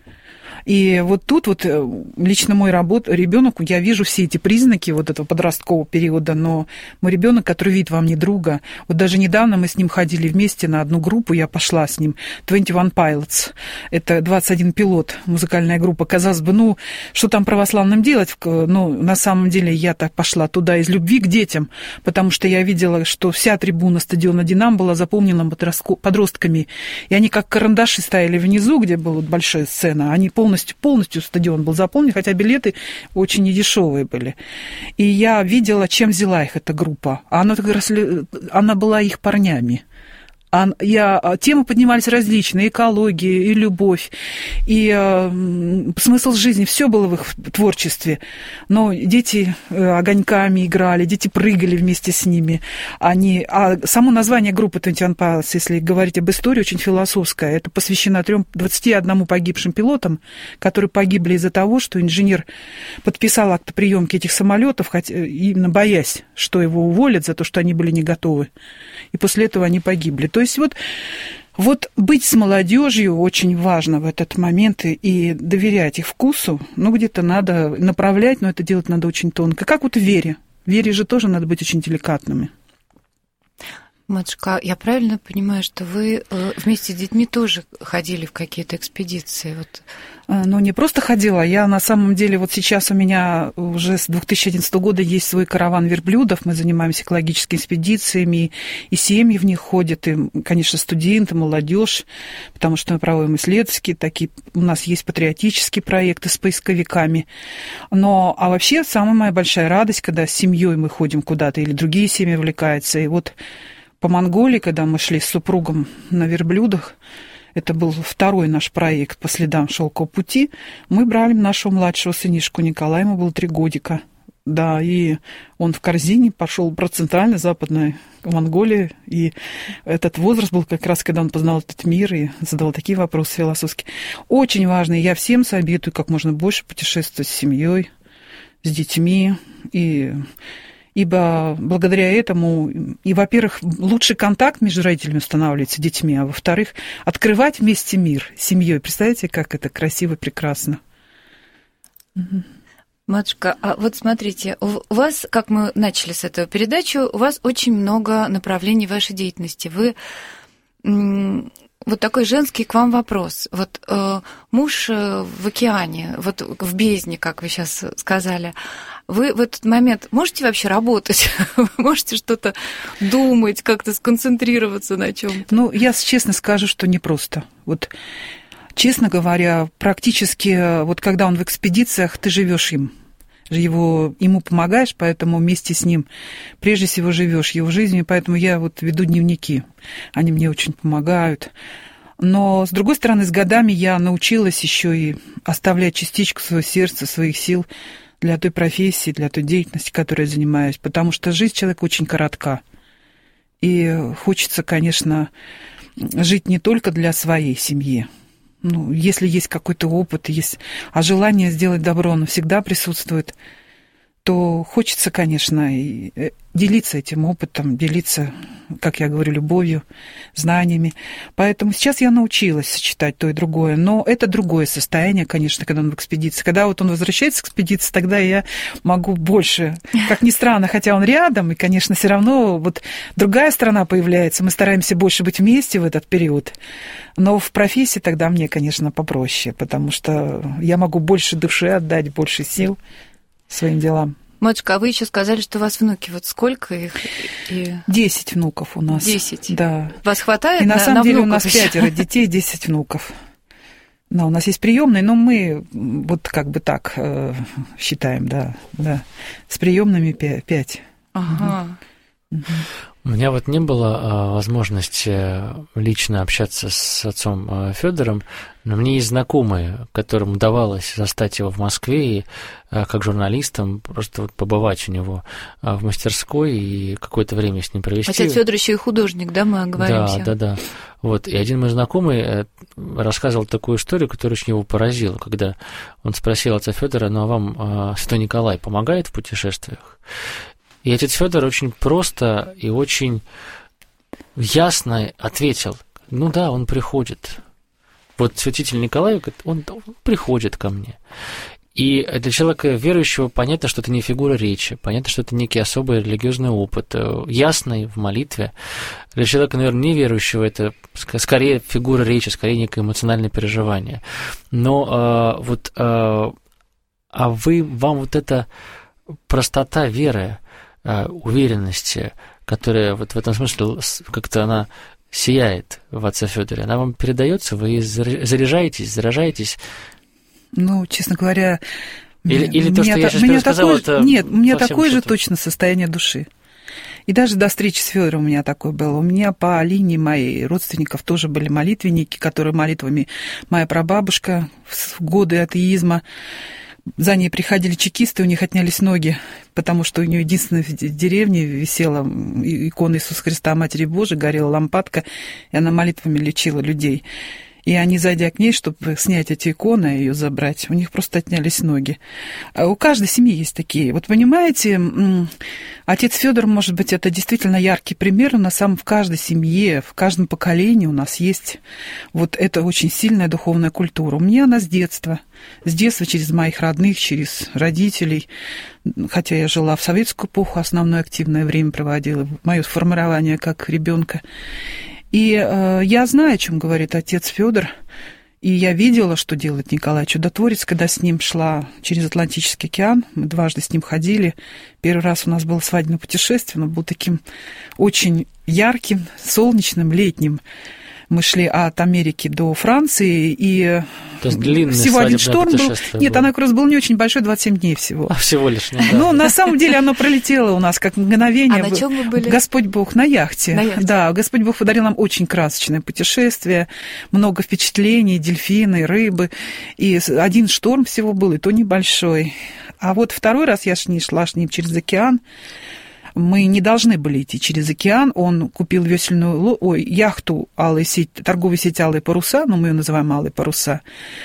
S4: И вот тут вот лично мой работ... ребенок, я вижу все эти признаки вот этого подросткового периода, но мой ребенок, который видит во мне друга, вот даже недавно мы с ним ходили вместе на одну группу, я пошла с ним, двадцать один Pilots, это двадцать один пилот, музыкальная группа, казалось бы, ну, что там православным делать, ну, на самом деле я так пошла туда из любви к детям, потому что я видела, что вся трибуна стадиона «Динамо» была заполнена подростками, и они как карандаши стояли внизу, где была большая сцена, они полностью Полностью, полностью стадион был заполнен, хотя билеты очень недешевые были. И я видела, чем взяла их эта группа. Она, как раз, она была их парнями. Я, темы поднимались различные, экология, и любовь, и э, смысл жизни, все было в их творчестве. Но дети огоньками играли, дети прыгали вместе с ними. Они, а само название группы двадцать один Pilots, если говорить об истории, очень философское. Это посвящено двадцати одному погибшим пилотам, которые погибли из-за того, что инженер подписал акт приемки этих самолетов, хотя, именно боясь, что его уволят за то, что они были не готовы. И после этого они погибли. То есть вот, вот быть с молодежью очень важно в этот момент и, и доверять их вкусу. Ну, где-то надо направлять, но это делать надо очень тонко. Как вот в вере. В вере же тоже надо быть очень деликатными.
S2: Матушка, я правильно понимаю, что вы вместе с детьми тоже ходили в какие-то экспедиции? Вот.
S4: Ну, не просто ходила, я на самом деле, вот сейчас у меня уже с две тысячи одиннадцатого года есть свой караван верблюдов, мы занимаемся экологическими экспедициями, и семьи в них ходят, и, конечно, студенты, молодежь, потому что мы проводим исследовательские такие, у нас есть патриотические проекты с поисковиками. Но, а вообще, самая моя большая радость, когда с семьей мы ходим куда-то, или другие семьи увлекаются, и вот по Монголии, когда мы шли с супругом на верблюдах, это был второй наш проект по следам шелкового пути, мы брали нашего младшего сынишку Николая, ему было три годика. Да, и он в корзине пошел про центрально-западной Монголии, и этот возраст был как раз, когда он познал этот мир и задавал такие вопросы философские. Очень важно, я всем советую как можно больше путешествовать с семьей, с детьми, и, ибо благодаря этому, и, во-первых, лучший контакт между родителями устанавливается с детьми, а во-вторых, открывать вместе мир с семьей. Представляете, как это красиво, прекрасно.
S2: Матушка, а вот смотрите, у вас, как мы начали с этого передачу, у вас очень много направлений вашей деятельности. Вы вот такой женский к вам вопрос. Вот э, муж в океане, вот в бездне, как вы сейчас сказали, вы в этот момент можете вообще работать? Можете что-то думать, как-то сконцентрироваться на чем-то?
S4: Ну, я честно скажу, что непросто. Вот, честно говоря, практически, вот когда он в экспедициях, ты живешь им. Его, ему помогаешь, поэтому вместе с ним прежде всего живешь его жизнью, поэтому я вот веду дневники, они мне очень помогают. Но, с другой стороны, с годами я научилась еще и оставлять частичку своего сердца, своих сил для той профессии, для той деятельности, которой я занимаюсь, потому что жизнь человека очень коротка. И хочется, конечно, жить не только для своей семьи. Ну, если есть какой-то опыт, есть, а желание сделать добро, оно всегда присутствует, то хочется, конечно, и делиться этим опытом, делиться, как я говорю, любовью, знаниями. Поэтому сейчас я научилась сочетать то и другое, но это другое состояние, конечно, когда он в экспедиции. Когда вот он возвращается с экспедиции, тогда я могу больше, как ни странно, хотя он рядом, и, конечно, все равно вот другая сторона появляется, мы стараемся больше быть вместе в этот период. Но в профессии тогда мне, конечно, попроще, потому что я могу больше души отдать, больше сил своим делам.
S2: Матушка, а вы еще сказали, что у вас внуки. Вот сколько их? И...
S4: Десять внуков у нас.
S2: Десять?
S4: Да.
S2: Вас хватает?
S4: И на,
S2: на
S4: самом
S2: на
S4: деле у
S2: внуков
S4: нас
S2: еще?
S4: пятеро детей, десять внуков. Да, у нас есть приемные, но мы вот как бы так э, считаем, да, да. С приемными пять.
S2: Ага.
S4: Угу.
S3: У меня вот не было а, возможности лично общаться с отцом а, Федором, но мне есть знакомые, которым удавалось застать его в Москве и а, как журналистам просто вот побывать у него а, в мастерской и какое-то время с ним провести.
S2: Отец Федор еще и художник, да, мы оговоримся?
S3: Да, да, да. Вот, и один мой знакомый рассказывал такую историю, которая очень его поразила, когда он спросил отца Федора: ну а вам а, Святой Николай помогает в путешествиях? И отец Федор очень просто и очень ясно ответил: ну да, он приходит. Вот святитель Николай, он, он приходит ко мне. И для человека верующего понятно, что это не фигура речи, понятно, что это некий особый религиозный опыт, ясный в молитве. Для человека, наверное, неверующего это скорее фигура речи, скорее некое эмоциональное переживание. Но а, вот а, а вы, вам вот эта простота веры, уверенности, которая вот в этом смысле как-то она сияет в отце Федоре, она вам передается, вы заряжаетесь, заражаетесь?
S4: Ну, честно говоря,
S3: или, или то, что
S4: та,
S3: я сейчас пересказал,
S4: такое,
S3: это
S4: нет, у меня такое же
S3: что-то...
S4: точно состояние души. И даже до встречи с Федором у меня такое было. У меня по линии моих родственников тоже были молитвенники, которые молитвами моя прабабушка в годы атеизма. За ней приходили чекисты, у них отнялись ноги, потому что у нее единственной в деревне висела икона Иисуса Христа, Матери Божией, горела лампадка, и она молитвами лечила людей. И они, зайдя к ней, чтобы снять эти иконы, ее забрать, у них просто отнялись ноги. А у каждой семьи есть такие. Вот понимаете, отец Федор, может быть, это действительно яркий пример. У нас сам в каждой семье, в каждом поколении у нас есть вот эта очень сильная духовная культура. У меня она с детства. С детства через моих родных, через родителей. Хотя я жила в советскую эпоху, основное активное время проводила, мое формирование как ребенка. И э, я знаю, о чем говорит отец Федор, и я видела, что делает Николай Чудотворец, когда с ним шла через Атлантический океан. Мы дважды с ним ходили. Первый раз у нас было свадебное путешествие, оно было таким очень ярким, солнечным, летним. Мы шли от Америки до Франции, и
S3: То есть длинный
S4: всего один шторм был. Нет,
S3: был.
S4: она как раз была не очень большой, двадцать семь дней всего.
S3: А, всего лишь, ну, да.
S4: Ну, на самом деле оно пролетело у нас как мгновение.
S2: А на чем вы были?
S4: Господь Бог, на яхте.
S2: На яхте.
S4: Да, Господь Бог подарил нам очень красочное путешествие, много впечатлений, дельфины, рыбы. И один шторм всего был, и то небольшой. А вот второй раз я с ней шла с ним через океан. Мы не должны были идти через океан. Он купил весельную ой, яхту алой сеть, торговую сеть «Алые паруса», ну, мы ее называем «Алые паруса».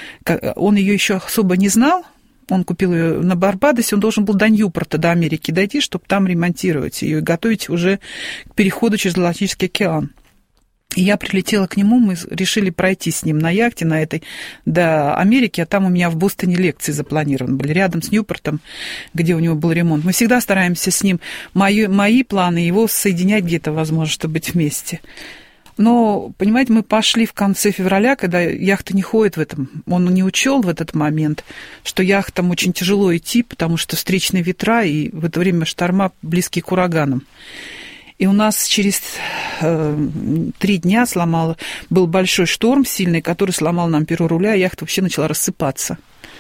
S4: Он ее еще особо не знал. Он купил ее на Барбадосе. Он должен был до Ньюпорта, до Америки дойти, чтобы там ремонтировать ее и готовить уже к переходу через Атлантический океан. И я прилетела к нему, мы решили пройти с ним на яхте, на этой, до Америки, а там у меня в Бостоне лекции запланированы были, рядом с Ньюпортом, где у него был ремонт. Мы всегда стараемся с ним, мои, мои планы, его соединять где-то, возможно, чтобы быть вместе. Но, понимаете, мы пошли в конце февраля, когда яхта не ходит в этом, он не учел в этот момент, что яхтам очень тяжело идти, потому что встречные ветра, и в это время шторма близкие к ураганам. И у нас через э, три дня сломало, был большой шторм сильный, который сломал нам перо руля, и яхта вообще начала рассыпаться.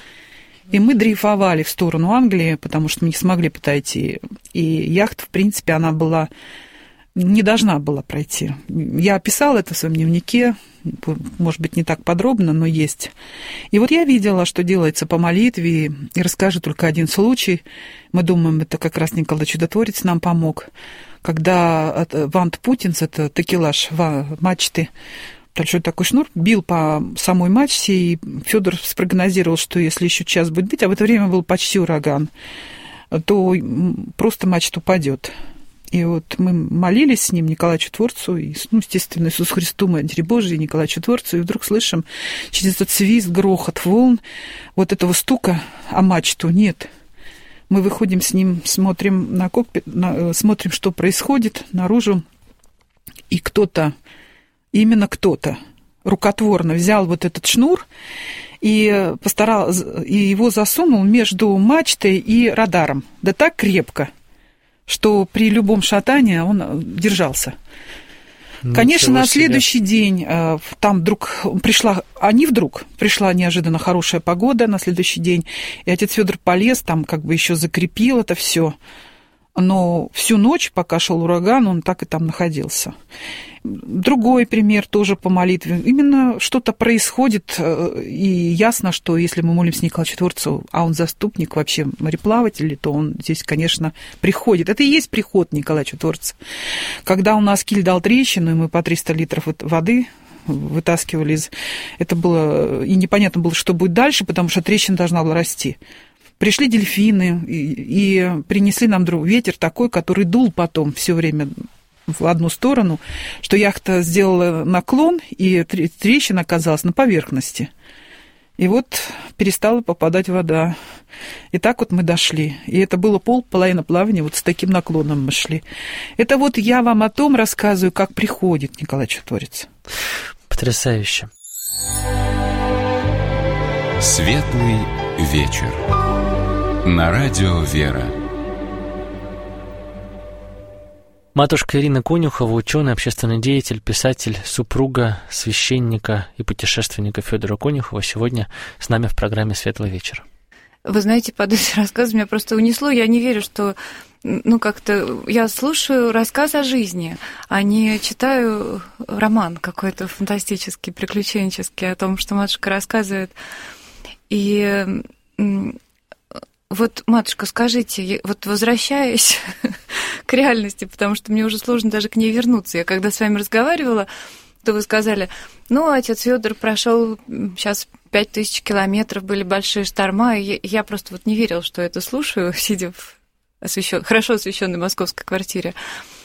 S4: И мы дрейфовали в сторону Англии, потому что мы не смогли подойти. И яхта, в принципе, она была, не должна была пройти. Я описала это в своем дневнике, может быть, не так подробно, но есть. И вот я видела, что делается по молитве, и расскажу только один случай. Мы думаем, это как раз Николай Чудотворец нам помог. Когда вант Путинс, это такелаж мачты, большой такой шнур, бил по самой мачте, и Федор спрогнозировал, что если еще час будет бить, а в это время был почти ураган, то просто мачта упадет. И вот мы молились с ним, Николаю Чудотворцу, и, ну, естественно, Иисусу Христу, Матери Божией, Николаю Чудотворцу, и вдруг слышим через этот свист, грохот волн, вот этого стука, а мачту нет. Мы выходим с ним, смотрим на кокпит, на, смотрим, что происходит наружу, и кто-то, именно кто-то, рукотворно взял вот этот шнур и постарал, и его засунул между мачтой и радаром, да так крепко, что при любом шатании он держался. Ничего Конечно, на следующий себе. день там вдруг пришла, а не вдруг, пришла неожиданно хорошая погода на следующий день, и отец Федор полез, там как бы еще закрепил это все. Но всю ночь, пока шел ураган, он так и там находился. Другой пример тоже по молитве. Именно что-то происходит, и ясно, что если мы молимся Николаю Чудотворцу, а он заступник, вообще мореплаватель, то он здесь, конечно, приходит. Это и есть приход Николая Чудотворца. Когда у нас киль дал трещину, и мы по триста литров воды вытаскивали из... Это было... И непонятно было, что будет дальше, потому что трещина должна была расти. Пришли дельфины и, и принесли нам друг, ветер такой, который дул потом все время в одну сторону, что яхта сделала наклон, и трещина оказалась на поверхности. И вот перестала попадать вода. И так вот мы дошли. И это было пол-половина плавания, вот с таким наклоном мы шли. Это вот я вам о том рассказываю, как приходит Николай Чудотворец.
S3: Потрясающе.
S1: Светлый вечер. На радио «Вера».
S3: Матушка Ирина Конюхова, ученый, общественный деятель, писатель, супруга священника и путешественника Федора Конюхова, сегодня с нами в программе «Светлый вечер».
S2: Вы знаете, под эти рассказы меня просто унесло. Я не верю, что... Ну, как-то я слушаю рассказ о жизни, а не читаю роман какой-то фантастический, приключенческий, о том, что матушка рассказывает. И... Вот, матушка, скажите, вот возвращаясь к реальности, потому что мне уже сложно даже к ней вернуться. Я когда с вами разговаривала, то вы сказали, ну, отец Федор прошел сейчас пять тысяч километров, были большие шторма, и я просто вот не верила, что это слушаю, сидя в освещен... хорошо освещенной московской квартире.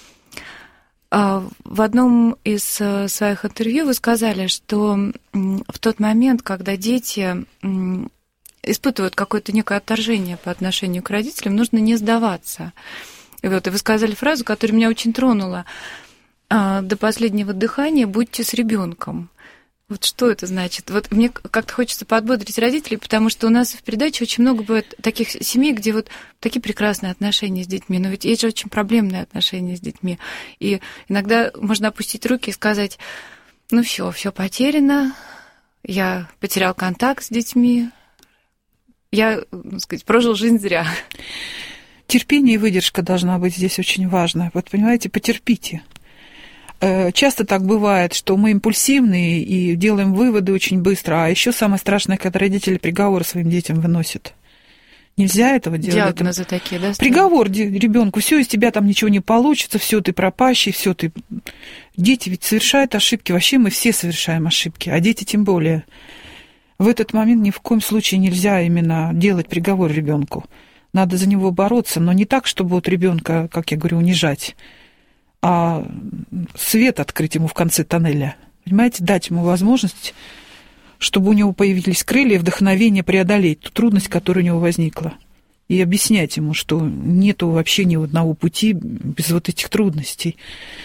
S2: В одном из своих интервью вы сказали, что в тот момент, когда дети... испытывают какое-то некое отторжение по отношению к родителям, нужно не сдаваться. И вот и вы сказали фразу, которая меня очень тронула. До последнего дыхания будьте с ребенком. Вот что это значит? Вот мне как-то хочется подбодрить родителей, потому что у нас в передаче очень много бывает таких семей, где вот такие прекрасные отношения с детьми, но ведь есть же очень проблемные отношения с детьми. И иногда можно опустить руки и сказать, ну все, все потеряно, я потерял контакт с детьми. Я, так сказать, прожил жизнь зря.
S4: Терпение и выдержка должна быть здесь очень важна. Вот, понимаете, потерпите. Часто так бывает, что мы импульсивные и делаем выводы очень быстро, а еще самое страшное, когда родители приговоры своим детям выносят. Нельзя этого делать.
S2: Диагнозы это... такие, да?
S4: Приговор ребенку, все, из тебя там ничего не получится, все, ты пропащий, все, ты... Дети ведь совершают ошибки, вообще мы все совершаем ошибки, а дети тем более. В этот момент ни в коем случае нельзя именно делать приговор ребенку. Надо за него бороться, но не так, чтобы вот ребенка, как я говорю, унижать, а свет открыть ему в конце тоннеля. Понимаете, дать ему возможность, чтобы у него появились крылья и вдохновение преодолеть ту трудность, которая у него возникла. И объяснять ему, что нету вообще ни одного пути без вот этих трудностей.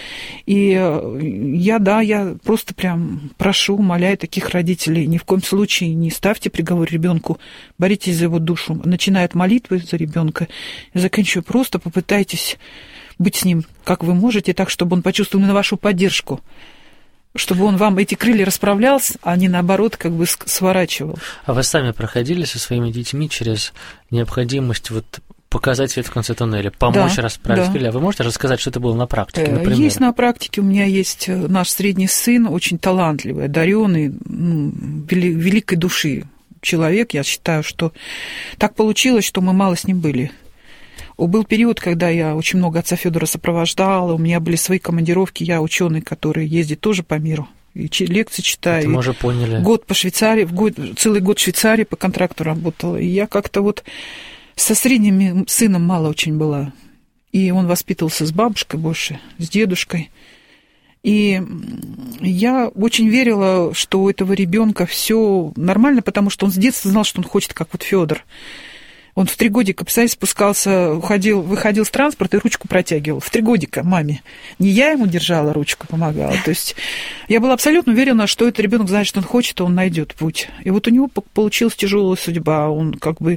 S4: И я, да, я просто прям прошу, умоляю таких родителей, ни в коем случае не ставьте приговор ребенку, боритесь за его душу, начиная от молитвы за ребенка и заканчивая, просто попытайтесь быть с ним, как вы можете, так, чтобы он почувствовал на вашу поддержку, чтобы он вам эти крылья расправлял, а не, наоборот, как бы сворачивал.
S3: А вы сами проходили со своими детьми через необходимость вот показать свет в конце туннеля, помочь да, расправить да. крылья? А вы можете рассказать, что это было на практике, например?
S4: Есть на практике. У меня есть наш средний сын, очень талантливый, одаренный, ну, великой души человек. Я считаю, что так получилось, что мы мало с ним были. Был период, когда я очень много отца Федора сопровождала, у меня были свои командировки, я ученый, который ездит тоже по миру, и лекции читаю.
S3: Это мы уже поняли.
S4: Год по Швейцарии, год, целый год в Швейцарии по контракту работала, и я как-то вот со средним сыном мало очень была, и он воспитывался с бабушкой больше, с дедушкой, и я очень верила, что у этого ребенка все нормально, потому что он с детства знал, что он хочет, как вот Федор. Он в три годика, представляете, спускался, уходил, выходил с транспорта и ручку протягивал. В три годика маме. Не я ему держала ручку, помогала. То есть я была абсолютно уверена, что этот ребенок знает, что он хочет, и он найдет путь. И вот у него получилась тяжелая судьба. Он как бы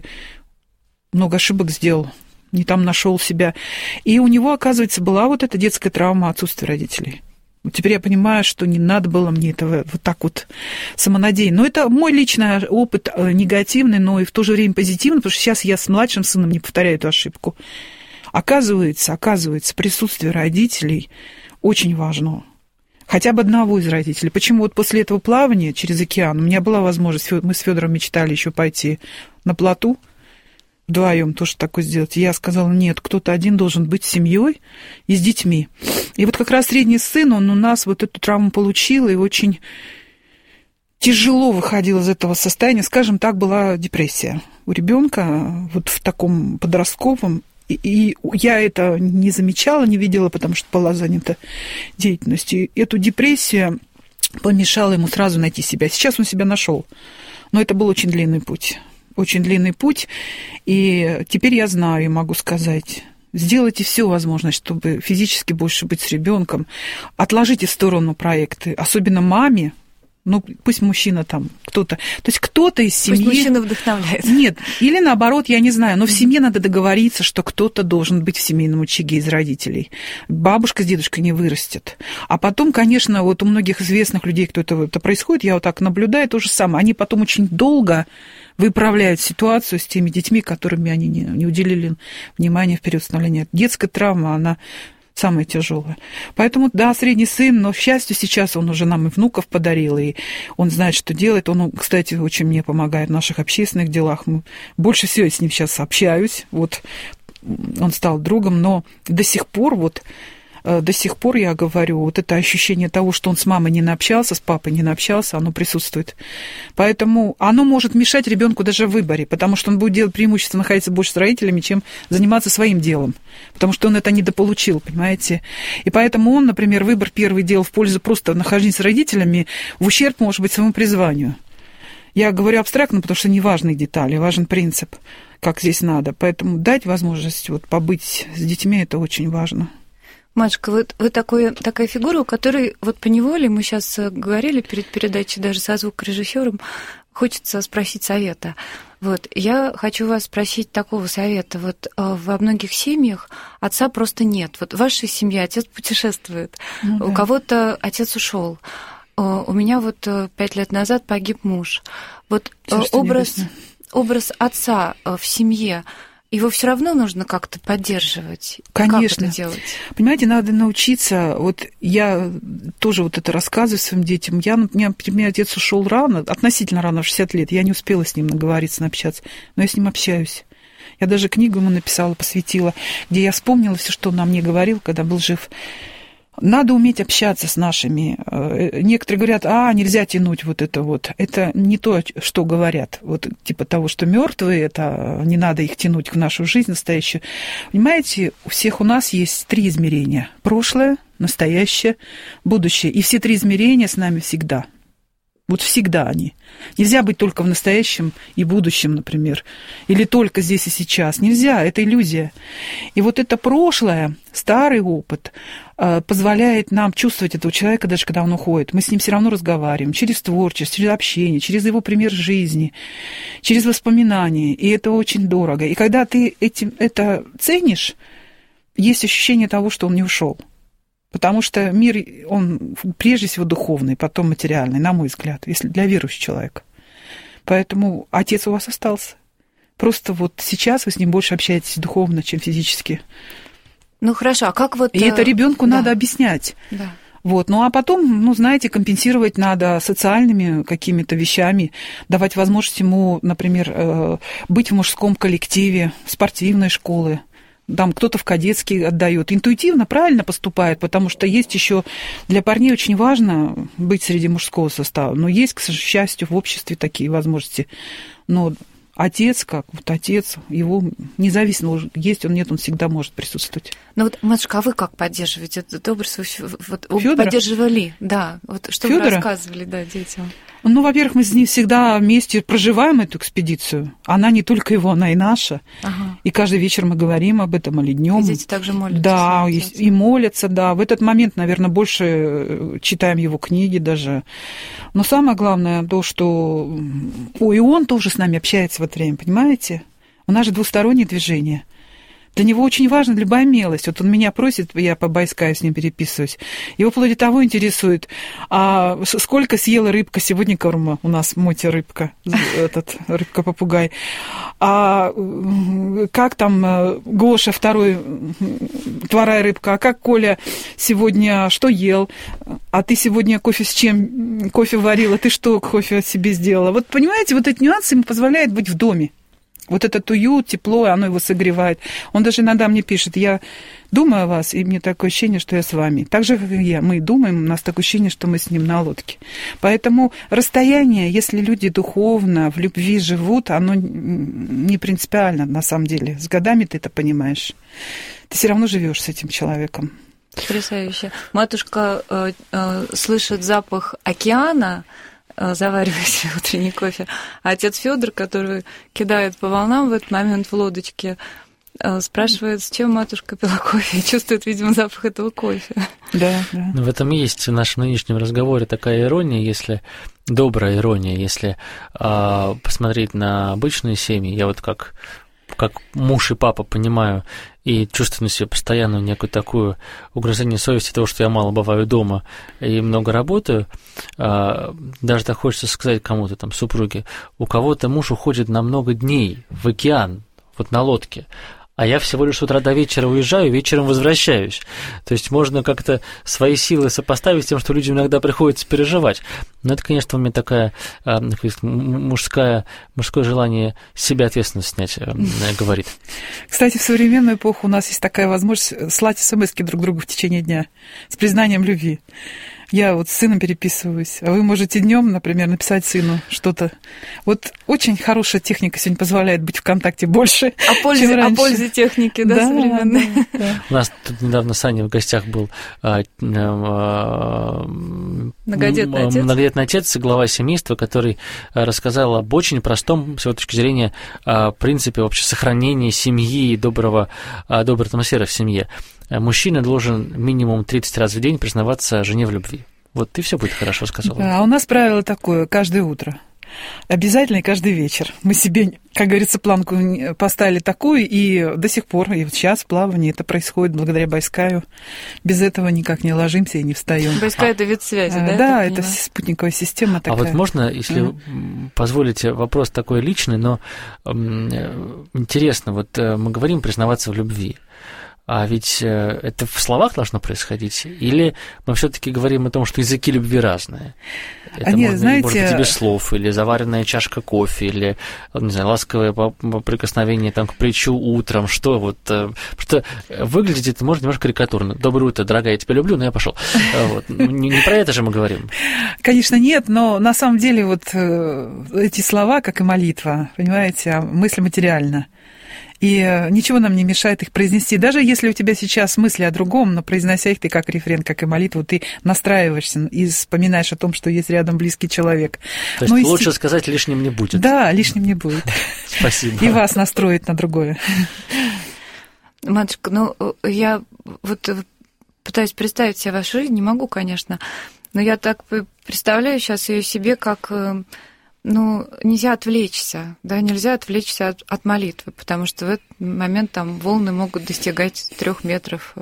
S4: много ошибок сделал, не там нашел себя. И у него, оказывается, была вот эта детская травма отсутствия родителей. Теперь я понимаю, что не надо было мне этого вот так вот самонадеянно. Но это мой личный опыт негативный, но и в то же время позитивный, потому что сейчас я с младшим сыном не повторяю эту ошибку. Оказывается, оказывается, присутствие родителей очень важно. Хотя бы одного из родителей. Почему вот после этого плавания через океан у меня была возможность, мы с Федором мечтали еще пойти на плоту, вдвоем тоже такое сделать. И я сказала, нет, кто-то один должен быть с семьей и с детьми. И вот как раз средний сын, он у нас вот эту травму получил, и очень тяжело выходил из этого состояния. Скажем так, была депрессия у ребенка вот в таком подростковом. И, и я это не замечала, не видела, потому что была занята деятельностью. И эту депрессию помешала ему сразу найти себя. Сейчас он себя нашел, но это был очень длинный путь. Очень длинный путь, и теперь я знаю и могу сказать, сделайте все возможное, чтобы физически больше быть с ребенком, отложите в сторону проекты, особенно маме, ну, пусть мужчина там, кто-то, то есть кто-то из семьи...
S2: Пусть мужчина вдохновляет.
S4: Нет, или наоборот, я не знаю, но в семье надо договориться, что кто-то должен быть в семейном очаге из родителей. Бабушка с дедушкой не вырастет. А потом, конечно, вот у многих известных людей, кто это, это происходит, я вот так наблюдаю, то же самое. Они потом очень долго выправляют ситуацию с теми детьми, которыми они не, не уделили внимания в период становления. Детская травма, она самая тяжелая. Поэтому, да, средний сын, но, к счастью, сейчас он уже нам и внуков подарил, и он знает, что делает. Он, кстати, очень мне помогает в наших общественных делах. Больше всего я с ним сейчас общаюсь. Вот он стал другом, но до сих пор вот до сих пор, я говорю, вот это ощущение того, что он с мамой не наобщался, с папой не наобщался, оно присутствует. Поэтому оно может мешать ребенку даже в выборе, потому что он будет делать преимущество находиться больше с родителями, чем заниматься своим делом, потому что он это недополучил, понимаете. И поэтому он, например, выбор первый делал в пользу просто нахождения с родителями в ущерб, может быть, своему призванию. Я говорю абстрактно, потому что не важны детали, важен принцип, как здесь надо. Поэтому дать возможность вот побыть с детьми, это очень важно.
S2: Машка, вы, вы такой, такая фигура, у которой вот поневоле, мы сейчас говорили перед передачей даже со звукорежиссером, хочется спросить совета. Вот, я хочу вас спросить такого совета. Вот во многих семьях отца просто нет. Вот в вашей семье отец путешествует, ну, да. У кого-то отец ушел. у меня вот пять лет назад погиб муж. Вот образ, образ отца в семье, его все равно нужно как-то поддерживать.
S4: Конечно.
S2: Как это делать?
S4: Понимаете, надо научиться. Вот я тоже вот это рассказываю своим детям. Я, например, отец ушел рано, относительно рано, в шестьдесят лет. Я не успела с ним наговориться, наобщаться, но я с ним общаюсь. Я даже книгу ему написала, посвятила, где я вспомнила все, что он о мне говорил, когда был жив. Надо уметь общаться с нашими. Некоторые говорят, а, нельзя тянуть вот это вот. Это не то, что говорят. Вот типа того, что мертвые, это не надо их тянуть в нашу жизнь настоящую. Понимаете, у всех у нас есть три измерения. Прошлое, настоящее, будущее. И все три измерения с нами всегда. Вот всегда они. Нельзя быть только в настоящем и будущем, например. Или только здесь и сейчас. Нельзя, это иллюзия. И вот это прошлое, старый опыт, позволяет нам чувствовать этого человека, даже когда он уходит. Мы с ним все равно разговариваем через творчество, через общение, через его пример жизни, через воспоминания. И это очень дорого. И когда ты этим, это ценишь, есть ощущение того, что он не ушел. Потому что мир, он прежде всего духовный, потом материальный, на мой взгляд, если для верующего человека. Поэтому отец у вас остался. Просто вот сейчас вы с ним больше общаетесь духовно, чем физически.
S2: Ну хорошо, а как вот...
S4: И это ребенку да. надо объяснять.
S2: Да.
S4: Вот. Ну а потом, ну знаете, компенсировать надо социальными какими-то вещами, давать возможность ему, например, быть в мужском коллективе, спортивной школы. Там кто-то в кадетский отдает. Интуитивно правильно поступает, потому что есть еще для парней очень важно быть среди мужского состава. Но есть, к счастью, в обществе такие возможности. Но отец, как вот отец, его независимо, есть он, нет, он всегда может присутствовать.
S2: Ну вот, матушка, а вы как поддерживаете этот образ? Вот,
S4: Фёдора?
S2: Поддерживали, да. Вот что Фёдора? Вы рассказывали, да, детям?
S4: Ну, во-первых, мы с ней всегда вместе проживаем эту экспедицию. Она не только его, она и наша. Ага. И каждый вечер мы говорим об этом, или днем.
S2: И дети также молятся.
S4: Да, и, и молятся, да. В этот момент, наверное, больше читаем его книги даже. Но самое главное то, что... О, и он тоже с нами общается в это время, понимаете? У нас же двустороннее движение. Для него очень важна любая мелочь. Вот он меня просит, я по байскаю с ним переписываюсь. Его вплоть до того интересует, а сколько съела рыбка сегодня корма? У нас Мотя рыбка, этот рыбка-попугай. А как там Гоша, второй, вторая рыбка, а как Коля сегодня что ел? А ты сегодня кофе с чем? Кофе варила, ты что кофе себе сделала? Вот понимаете, вот эти нюансы ему позволяют быть в доме. Вот этот уют, тепло, оно его согревает. Он даже иногда мне пишет, я думаю о вас, и мне такое ощущение, что я с вами. Так же, как и я. Мы думаем, у нас такое ощущение, что мы с ним на лодке. Поэтому расстояние, если люди духовно, в любви живут, оно не принципиально на самом деле. С годами ты это понимаешь. Ты все равно живешь с этим человеком.
S2: Потрясающе. Матушка э, э, слышит запах океана, заваривая себе утренний кофе. А отец Фёдор, который кидает по волнам в этот момент в лодочке, спрашивает, с чем матушка пила кофе, и чувствует, видимо, запах этого кофе.
S4: Да, да.
S3: В этом и есть в нашем нынешнем разговоре такая ирония, если добрая ирония, если а, посмотреть на обычные семьи. Я вот как как муж и папа понимаю и чувствую на себе постоянную некую такую угрызение совести того, что я мало бываю дома и много работаю, даже так хочется сказать кому-то, там, супруге, у кого-то муж уходит на много дней в океан, вот на лодке, а я всего лишь с утра до вечера уезжаю, вечером возвращаюсь. То есть можно как-то свои силы сопоставить с тем, что людям иногда приходится переживать. Но это, конечно, у меня такая мужская, мужское желание с себя ответственность снять говорит.
S4: Кстати, в современную эпоху у нас есть такая возможность слать смс-ки друг другу в течение дня с признанием любви. Я вот с сыном переписываюсь, а вы можете днем, например, написать сыну что-то. Вот очень хорошая техника сегодня позволяет быть в контакте больше,
S2: о пользе,
S4: чем раньше.
S2: О пользе техники, да, да современной.
S3: Да, да. У нас тут недавно с Аней в гостях был а, а,
S2: многодетный отец.
S3: многодетный отец, глава семейства, который рассказал об очень простом, с его точки зрения, принципе вообще сохранения семьи и доброго, доброй атмосферы в семье. Мужчина должен минимум тридцать раз в день признаваться жене в любви. Вот и все будет хорошо, сказала.
S4: Да, а у нас правило такое, каждое утро. Обязательно каждый вечер. Мы себе, как говорится, планку поставили такую, и до сих пор, и вот сейчас в плавании это происходит благодаря Байскаю. Без этого никак не ложимся и не встаем.
S2: Байскай – это вид связи, да?
S4: Да, это спутниковая система такая.
S3: А вот можно, если mm. позволите, вопрос такой личный, но интересно, вот мы говорим признаваться в любви. А ведь это в словах должно происходить? Или мы все-таки говорим о том, что языки любви разные? Это
S4: Они,
S3: можно,
S4: знаете...
S3: может быть, и без слов, или заваренная чашка кофе, или, не знаю, ласковое прикосновение там, к плечу утром, что вот... Что выглядит это, может, немножко карикатурно. Доброе утро, дорогая, я тебя люблю, но я пошел. Вот. Не, не про это же мы говорим.
S4: Конечно, нет, но на самом деле вот эти слова, как и молитва, понимаете, мысль материальна. И ничего нам не мешает их произнести. Даже если у тебя сейчас мысли о другом, но произнося их ты как рефрен, как и молитву, ты настраиваешься и вспоминаешь о том, что есть рядом близкий человек.
S3: То есть
S4: но
S3: лучше
S4: и...
S3: сказать лишним не будет.
S4: Да, лишним не будет.
S3: Спасибо.
S4: И вас настроить на другое.
S2: Матушка, ну, я вот пытаюсь представить себе вашу жизнь, не могу, конечно, но я так представляю сейчас ее себе как... Ну, нельзя отвлечься, да, нельзя отвлечься от, от молитвы, потому что в этот момент там волны могут достигать трех метров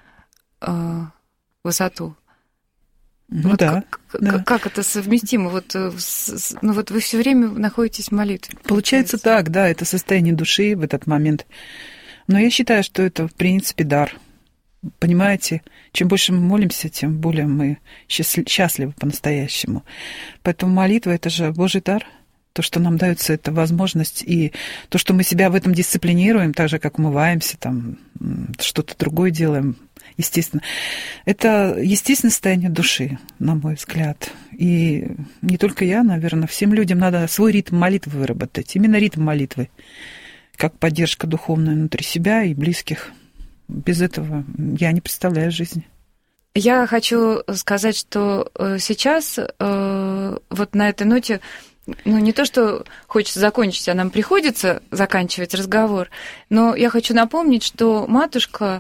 S2: э, высоту.
S4: Ну
S2: вот
S4: да,
S2: как,
S4: да.
S2: Как это совместимо? Вот, с, ну, вот вы все время находитесь в молитве.
S4: Получается так, да, это состояние души в этот момент. Но я считаю, что это, в принципе, дар. Понимаете, чем больше мы молимся, тем более мы счастливы по-настоящему. Поэтому молитва – это же Божий дар. То, что нам дается, это возможность. И то, что мы себя в этом дисциплинируем, так же, как умываемся, там, что-то другое делаем, естественно. Это естественное состояние души, на мой взгляд. И не только я, наверное, всем людям надо свой ритм молитвы выработать. Именно ритм молитвы, как поддержка духовная внутри себя и близких. Без этого я не представляю жизни.
S2: Я хочу сказать, что сейчас вот на этой ноте, ну, не то, что хочется закончить, а нам приходится заканчивать разговор, но я хочу напомнить, что матушка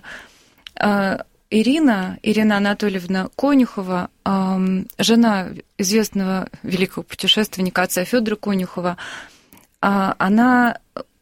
S2: Ирина, Ирина Анатольевна Конюхова, жена известного великого путешественника отца Фёдора Конюхова, она...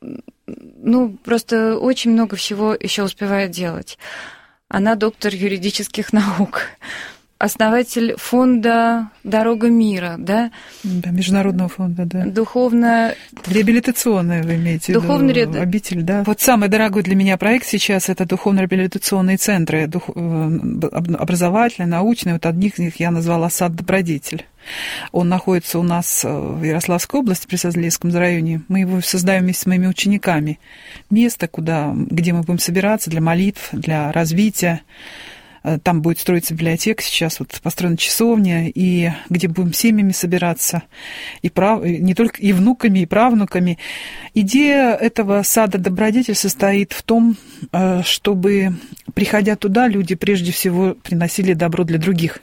S2: Ну, просто очень много всего еще успевает делать. Она доктор юридических наук, основатель фонда «Дорога мира», да?
S4: Да, международного фонда, да.
S2: Духовно...
S4: Реабилитационная, вы имеете
S2: Духовно...
S4: в виду, обитель, да. Вот самый дорогой для меня проект сейчас – это духовно-реабилитационные центры, дух... образовательные, научные. Вот одних из них я назвала «Сад Добродетель». Он находится у нас в Ярославской области, при Созлейском районе. Мы его создаем вместе с моими учениками. Место, куда, где мы будем собираться для молитв, для развития. Там будет строиться библиотека, сейчас вот построена часовня, и где будем семьями собираться, и прав... не только и внуками, и правнуками. Идея этого сада добродетель состоит в том, чтобы, приходя туда, люди прежде всего приносили добро для других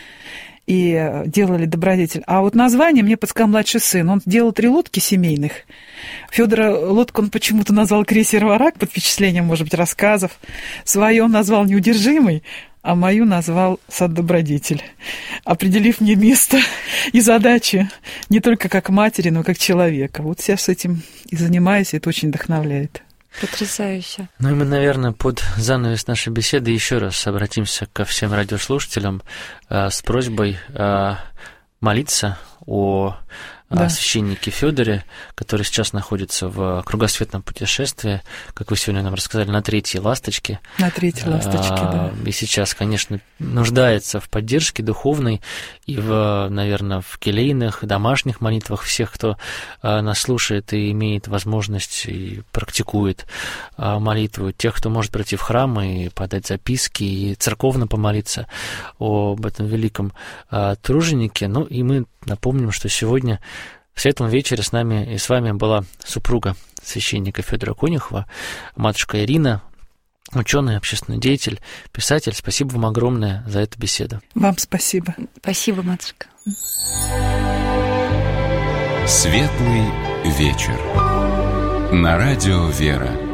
S4: и делали добродетель. А вот название мне подсказал младший сын. Он делал три лодки семейных. Фёдора лодку он почему-то назвал «Крейсер Варяг», под впечатлением, может быть, рассказов. Свою он назвал «Неудержимый», а мою назвал «Сад Добродетель», определив мне место и задачи не только как матери, но и как человека. Вот я с этим и занимаюсь, и это очень вдохновляет.
S2: Потрясающе.
S3: Ну и мы, наверное, под занавес нашей беседы еще раз обратимся ко всем радиослушателям э, с просьбой э, молиться о да. священнике Фёдоре, который сейчас находится в кругосветном путешествии, как вы сегодня нам рассказали, на третьей ласточке.
S4: На третьей ласточке,
S3: а,
S4: да.
S3: И сейчас, конечно, нуждается в поддержке духовной и, в, наверное, в келейных, домашних молитвах всех, кто а, нас слушает и имеет возможность и практикует а, молитву. Тех, кто может прийти в храм и подать записки, и церковно помолиться об этом великом а, труженике. Ну и мы напомним, что сегодня в светлом вечере с нами и с вами была супруга священника Фёдора Конюхова, матушка Ирина, ученый, общественный деятель, писатель. Спасибо вам огромное за эту беседу.
S4: Вам спасибо.
S2: Спасибо, матушка.
S1: Светлый вечер. На радио «Вера».